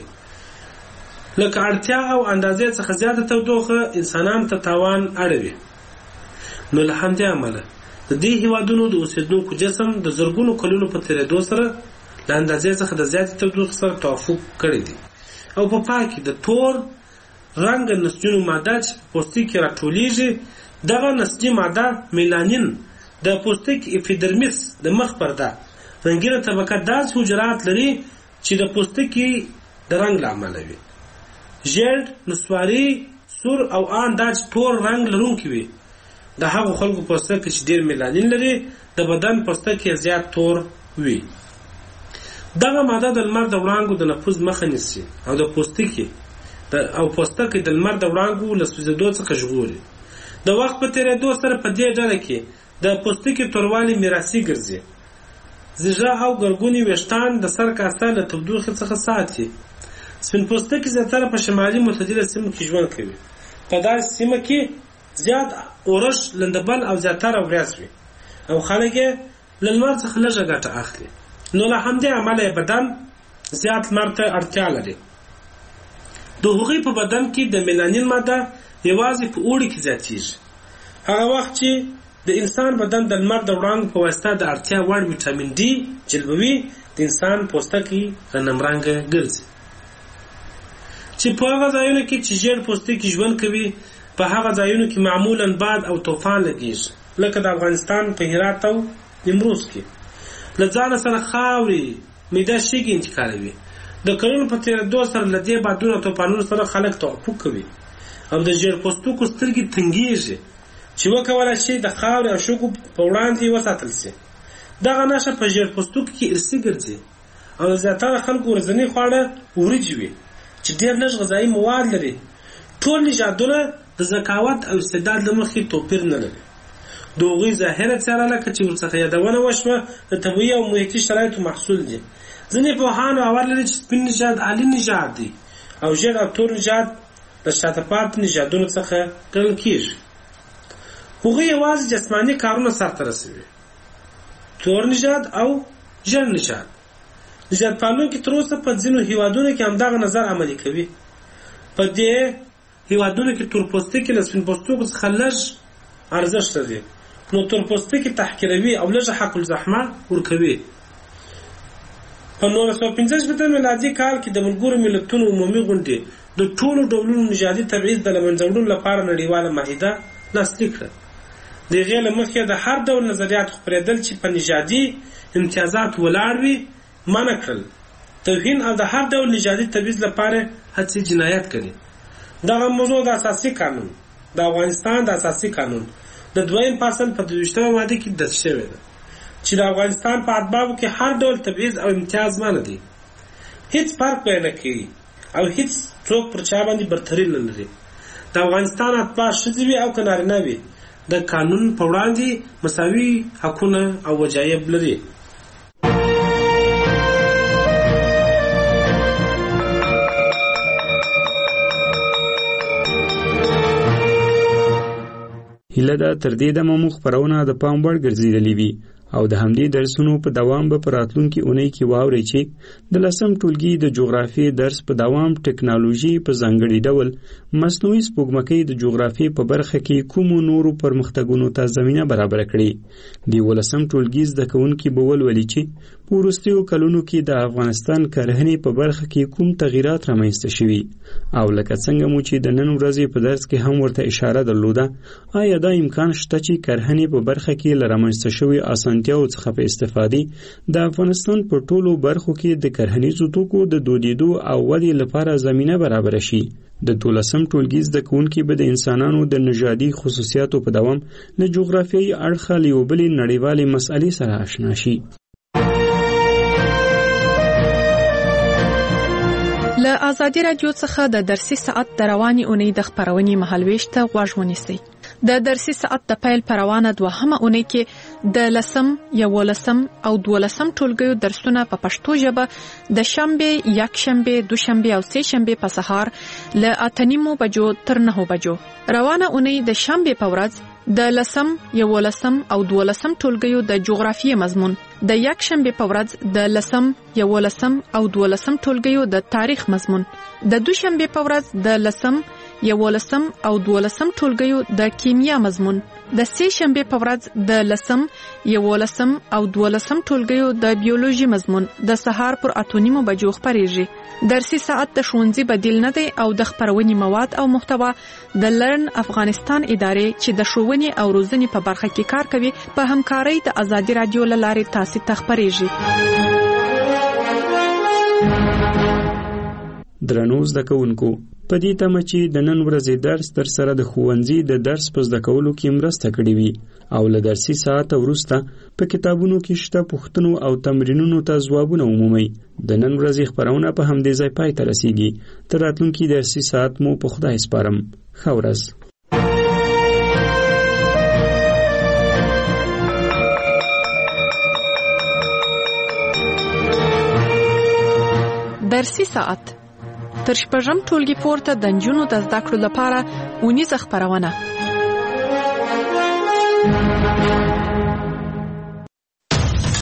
لکه اړتیا او اندازې څخه زیاته تودوخه انسانانو ته تاوان اړوي. نو له همدې امله د دې هیوادونو د اوسېدونکو جسم د زرګونو کلونو په تېرېدو سره له اندازې څخه د زیاتې تودوخې سره توافق کړی دی او په پای کې د تور رنګ نسجونو ماده چې په پوستکي راټولیږي دغه نسجي ماده میلانین د پوستکي اپیډرمیس د مخ پرده رنګینه طبقه داسې حجرات لري چې د پوستکي د رنګ له امله وي. ژیړ، نسواري، سور او ان دا چې تور رنګ لرونکي وي د هغو خلکو پوستکي چې ډېر میلانین لري د بدن پوستکي زیات تور وي. دغه ماده د لمر د وړانګو د نفوذ مخه نیسي او پوستکي د لمر د وړانګو له سوځېدو څخه ژغوري. د وخت په تېرېدو سره په دې ډله کې د پوستکي توروالی میراثي ګرځي. زیږه او ګرګوني ویښتان د سر کاسه له تودوخې څخه ساتي. سپین پوستکي زیاتره په شمالي معتدله سیمو کې ژوند کوي. په داسې سیمه کې زیات اورښت، لندبل او زیاتره وریځ وي او خلک یې له لمر څخه لږه ګټه اخلي. نو له همدې امله یې بدن زیات لمر ته اړتیا لري. د هغوی په بدن کې د میلانین ماده یوازې په اوړي کې زیاتیږي. هغه وخت چې د انسان بدن د لمر د وړانګو په واسطه د اړتیا وړ ویټامین ډي جلبوي، د انسان پوستکی غنم رنګه ګرځي. چې په هغه ځایونو کې چې ژیړ پوستکي ژوند کوي په هغه ځایونو کې معمولا باد او طوفان لګیږي، لکه د افغانستان په هرات او نیمروز کې. له ځانه سره خاورې، میده شګې انتقالوي. د کلونو په تېرېدو سره له دې بادونو او طوفانونو سره خلک توافق کوي او د ژیړ پوستکو سترګې تنګېږي چې وکولای شي د خاورې او شګو په وړاندې وساتل شي. دغه نښه په ژیړ پوستکو کې ارثي ګرځي او د زیاتره خلکو ورځني خواړه وریجې وي چې ډېر لږ غذایي مواد لري. ټول نژادونه د ذکاوت او استعداد له مخې توپیر نه لري. د هغوی ظاهره څېره لکه چې ورڅخه یادونه وشوه د طبیعي او محیطي شرایطو محصول دي. ځینې پوهان باور لري چې سپین نژاد عالي نژاد دی او ژیړ او تور نژاد د شاته پاتې نژادونو څخه ګڼل کېږي. هغوی یوازې جسماني کارونه سرته رسوي. تور نژاد او ژیړ نژاد. نژاد پالونکي تر اوسه په ځینو هیوادونو کې همدغه نظر عملي کوي. په دې هیوادونو کې تور پوستکي له سپین پوستکو څخه لږ ارزښت لري، نو تور پوستکي تحقیروي او لږ حق الزحمه ورکوي. په 1915 میلادي کال کې د ملګرو ملتونو عمومي غونډې د ټولو ډولونو نژادي تبعیض د له منځه وړلو لپاره نړیواله معاهده لاسلیک کړه. د هغې له مخې د هر ډول نظریاتو خپرېدل چې په نژادي امتیازات ولاړ وي منع کړل. توهین او د هر ډول نژادي تبعیض لپاره هڅې جنایت کړي. دغه موضوع د اساسي قانون د افغانستان د اساسي قانون د 2 فصل په 22 ماده کې درج شوی ده چې د افغانستان په ادبابو کې هر ډول تبعیض او امتیاز منع دی. هیڅ فرق به نه کوي او هیڅ څوک پر چا باندې برتري نه لري. د افغانستان اتباع ښځې وي او که نارینه وي د قانون په وړاندې مساوي حقونه او وجایب لري. هیله ده تر دې دمه مو خپرونه د پام وړ ګرځېدلې وي او د همدې درسونو په دوام به په راتلونکي اونۍ کې واورئ چې د 10م ټولګي د جغرافیې درس په دوام ټکنالوژي په ځانګړي ډول مصنوعي سپوږمکۍ د جغرافیې په برخه کې کومو نورو پرمختګونو ته زمینه برابره کړي. د 11م ټولګي زده کوونکي به ولولي چې په وروستیو کلونو کې د افغانستان کرهنې په برخه کې کوم تغیرات رامنځته شوي او لکه څنګه مو چې د نن ورځې په درس کې هم ورته اشاره درلوده، آیا دا امکان شته چې کرهنې په برخه کې له رامنځته شوي اسانتیاو څخه په استفادې د افغانستان په ټولو برخو کې د کرهنیزو توکو د دودیدو او ودې لپاره زمینه برابره شي؟ د 12م ټولګي زده کوونکي به د انسانانو د نژادي خصوصیاتو په دوام له جغرافیایي اړخه له یو بلې نړیوالې مسئلې سره آشنا شي. له ازادي رادیو څخه د درسي ساعت د رواني اونۍ د خپرونې مهالويش ته غوږ ونیسئ. د درسي ساعت د پیل پروانه دوهمه اونۍ کې د 10م، 11م او 12م ټولګیو درسونه په پښتو ژبه د شنبه، یکشنبه، دوشنبه او سهشنبه په سهار له 8:30 بجو تر 9 بجو. روانه اونۍ د شنبه په ورځ د 10م، 11م او 12م ټولګیو د جغرافیې مضمون، د یکشنبه په ورځ د 10م، 11م او 12م ټولګیو د تاریخ مضمون، د دوشنبه په ورځ د 10م، 11 او 12 ټولګیو د کیمیا مضمون، د سه شنبه په ورځ د 10 11 او 12 ټولګیو د بیولوژي مضمون د سهار پر 8:30 بجو خبريږي. درسي ساعت د ښوونځي بدیل نه دی او د خبرونې مواد او محتوا د لرن افغانستان ادارې چې د ښوونې او روزنې په برخه کې کار کوي په همکارۍ د ازادي رادیو له لارې تاسو ته خبريږي. درنو زده کوونکو، په دې تمه چې د نن ورځې درس در سره د ښوونځي د درس په زده کولو کې مرسته کړې وي او له درسي ساعت وروسته په کتابونو کې شته پوښتنو او تمرینونو ته ځوابونه عمومي. د نن ورځې خبرونه په همدې ځای پای ته رسیږي. تر راتلونکي درسي ساعت مو په خدای سپارم. ښه ورځ. درسي ساعت تر شپږم ټولګي پورته د نجونو د زده کړو لپاره اونیزه خبرونه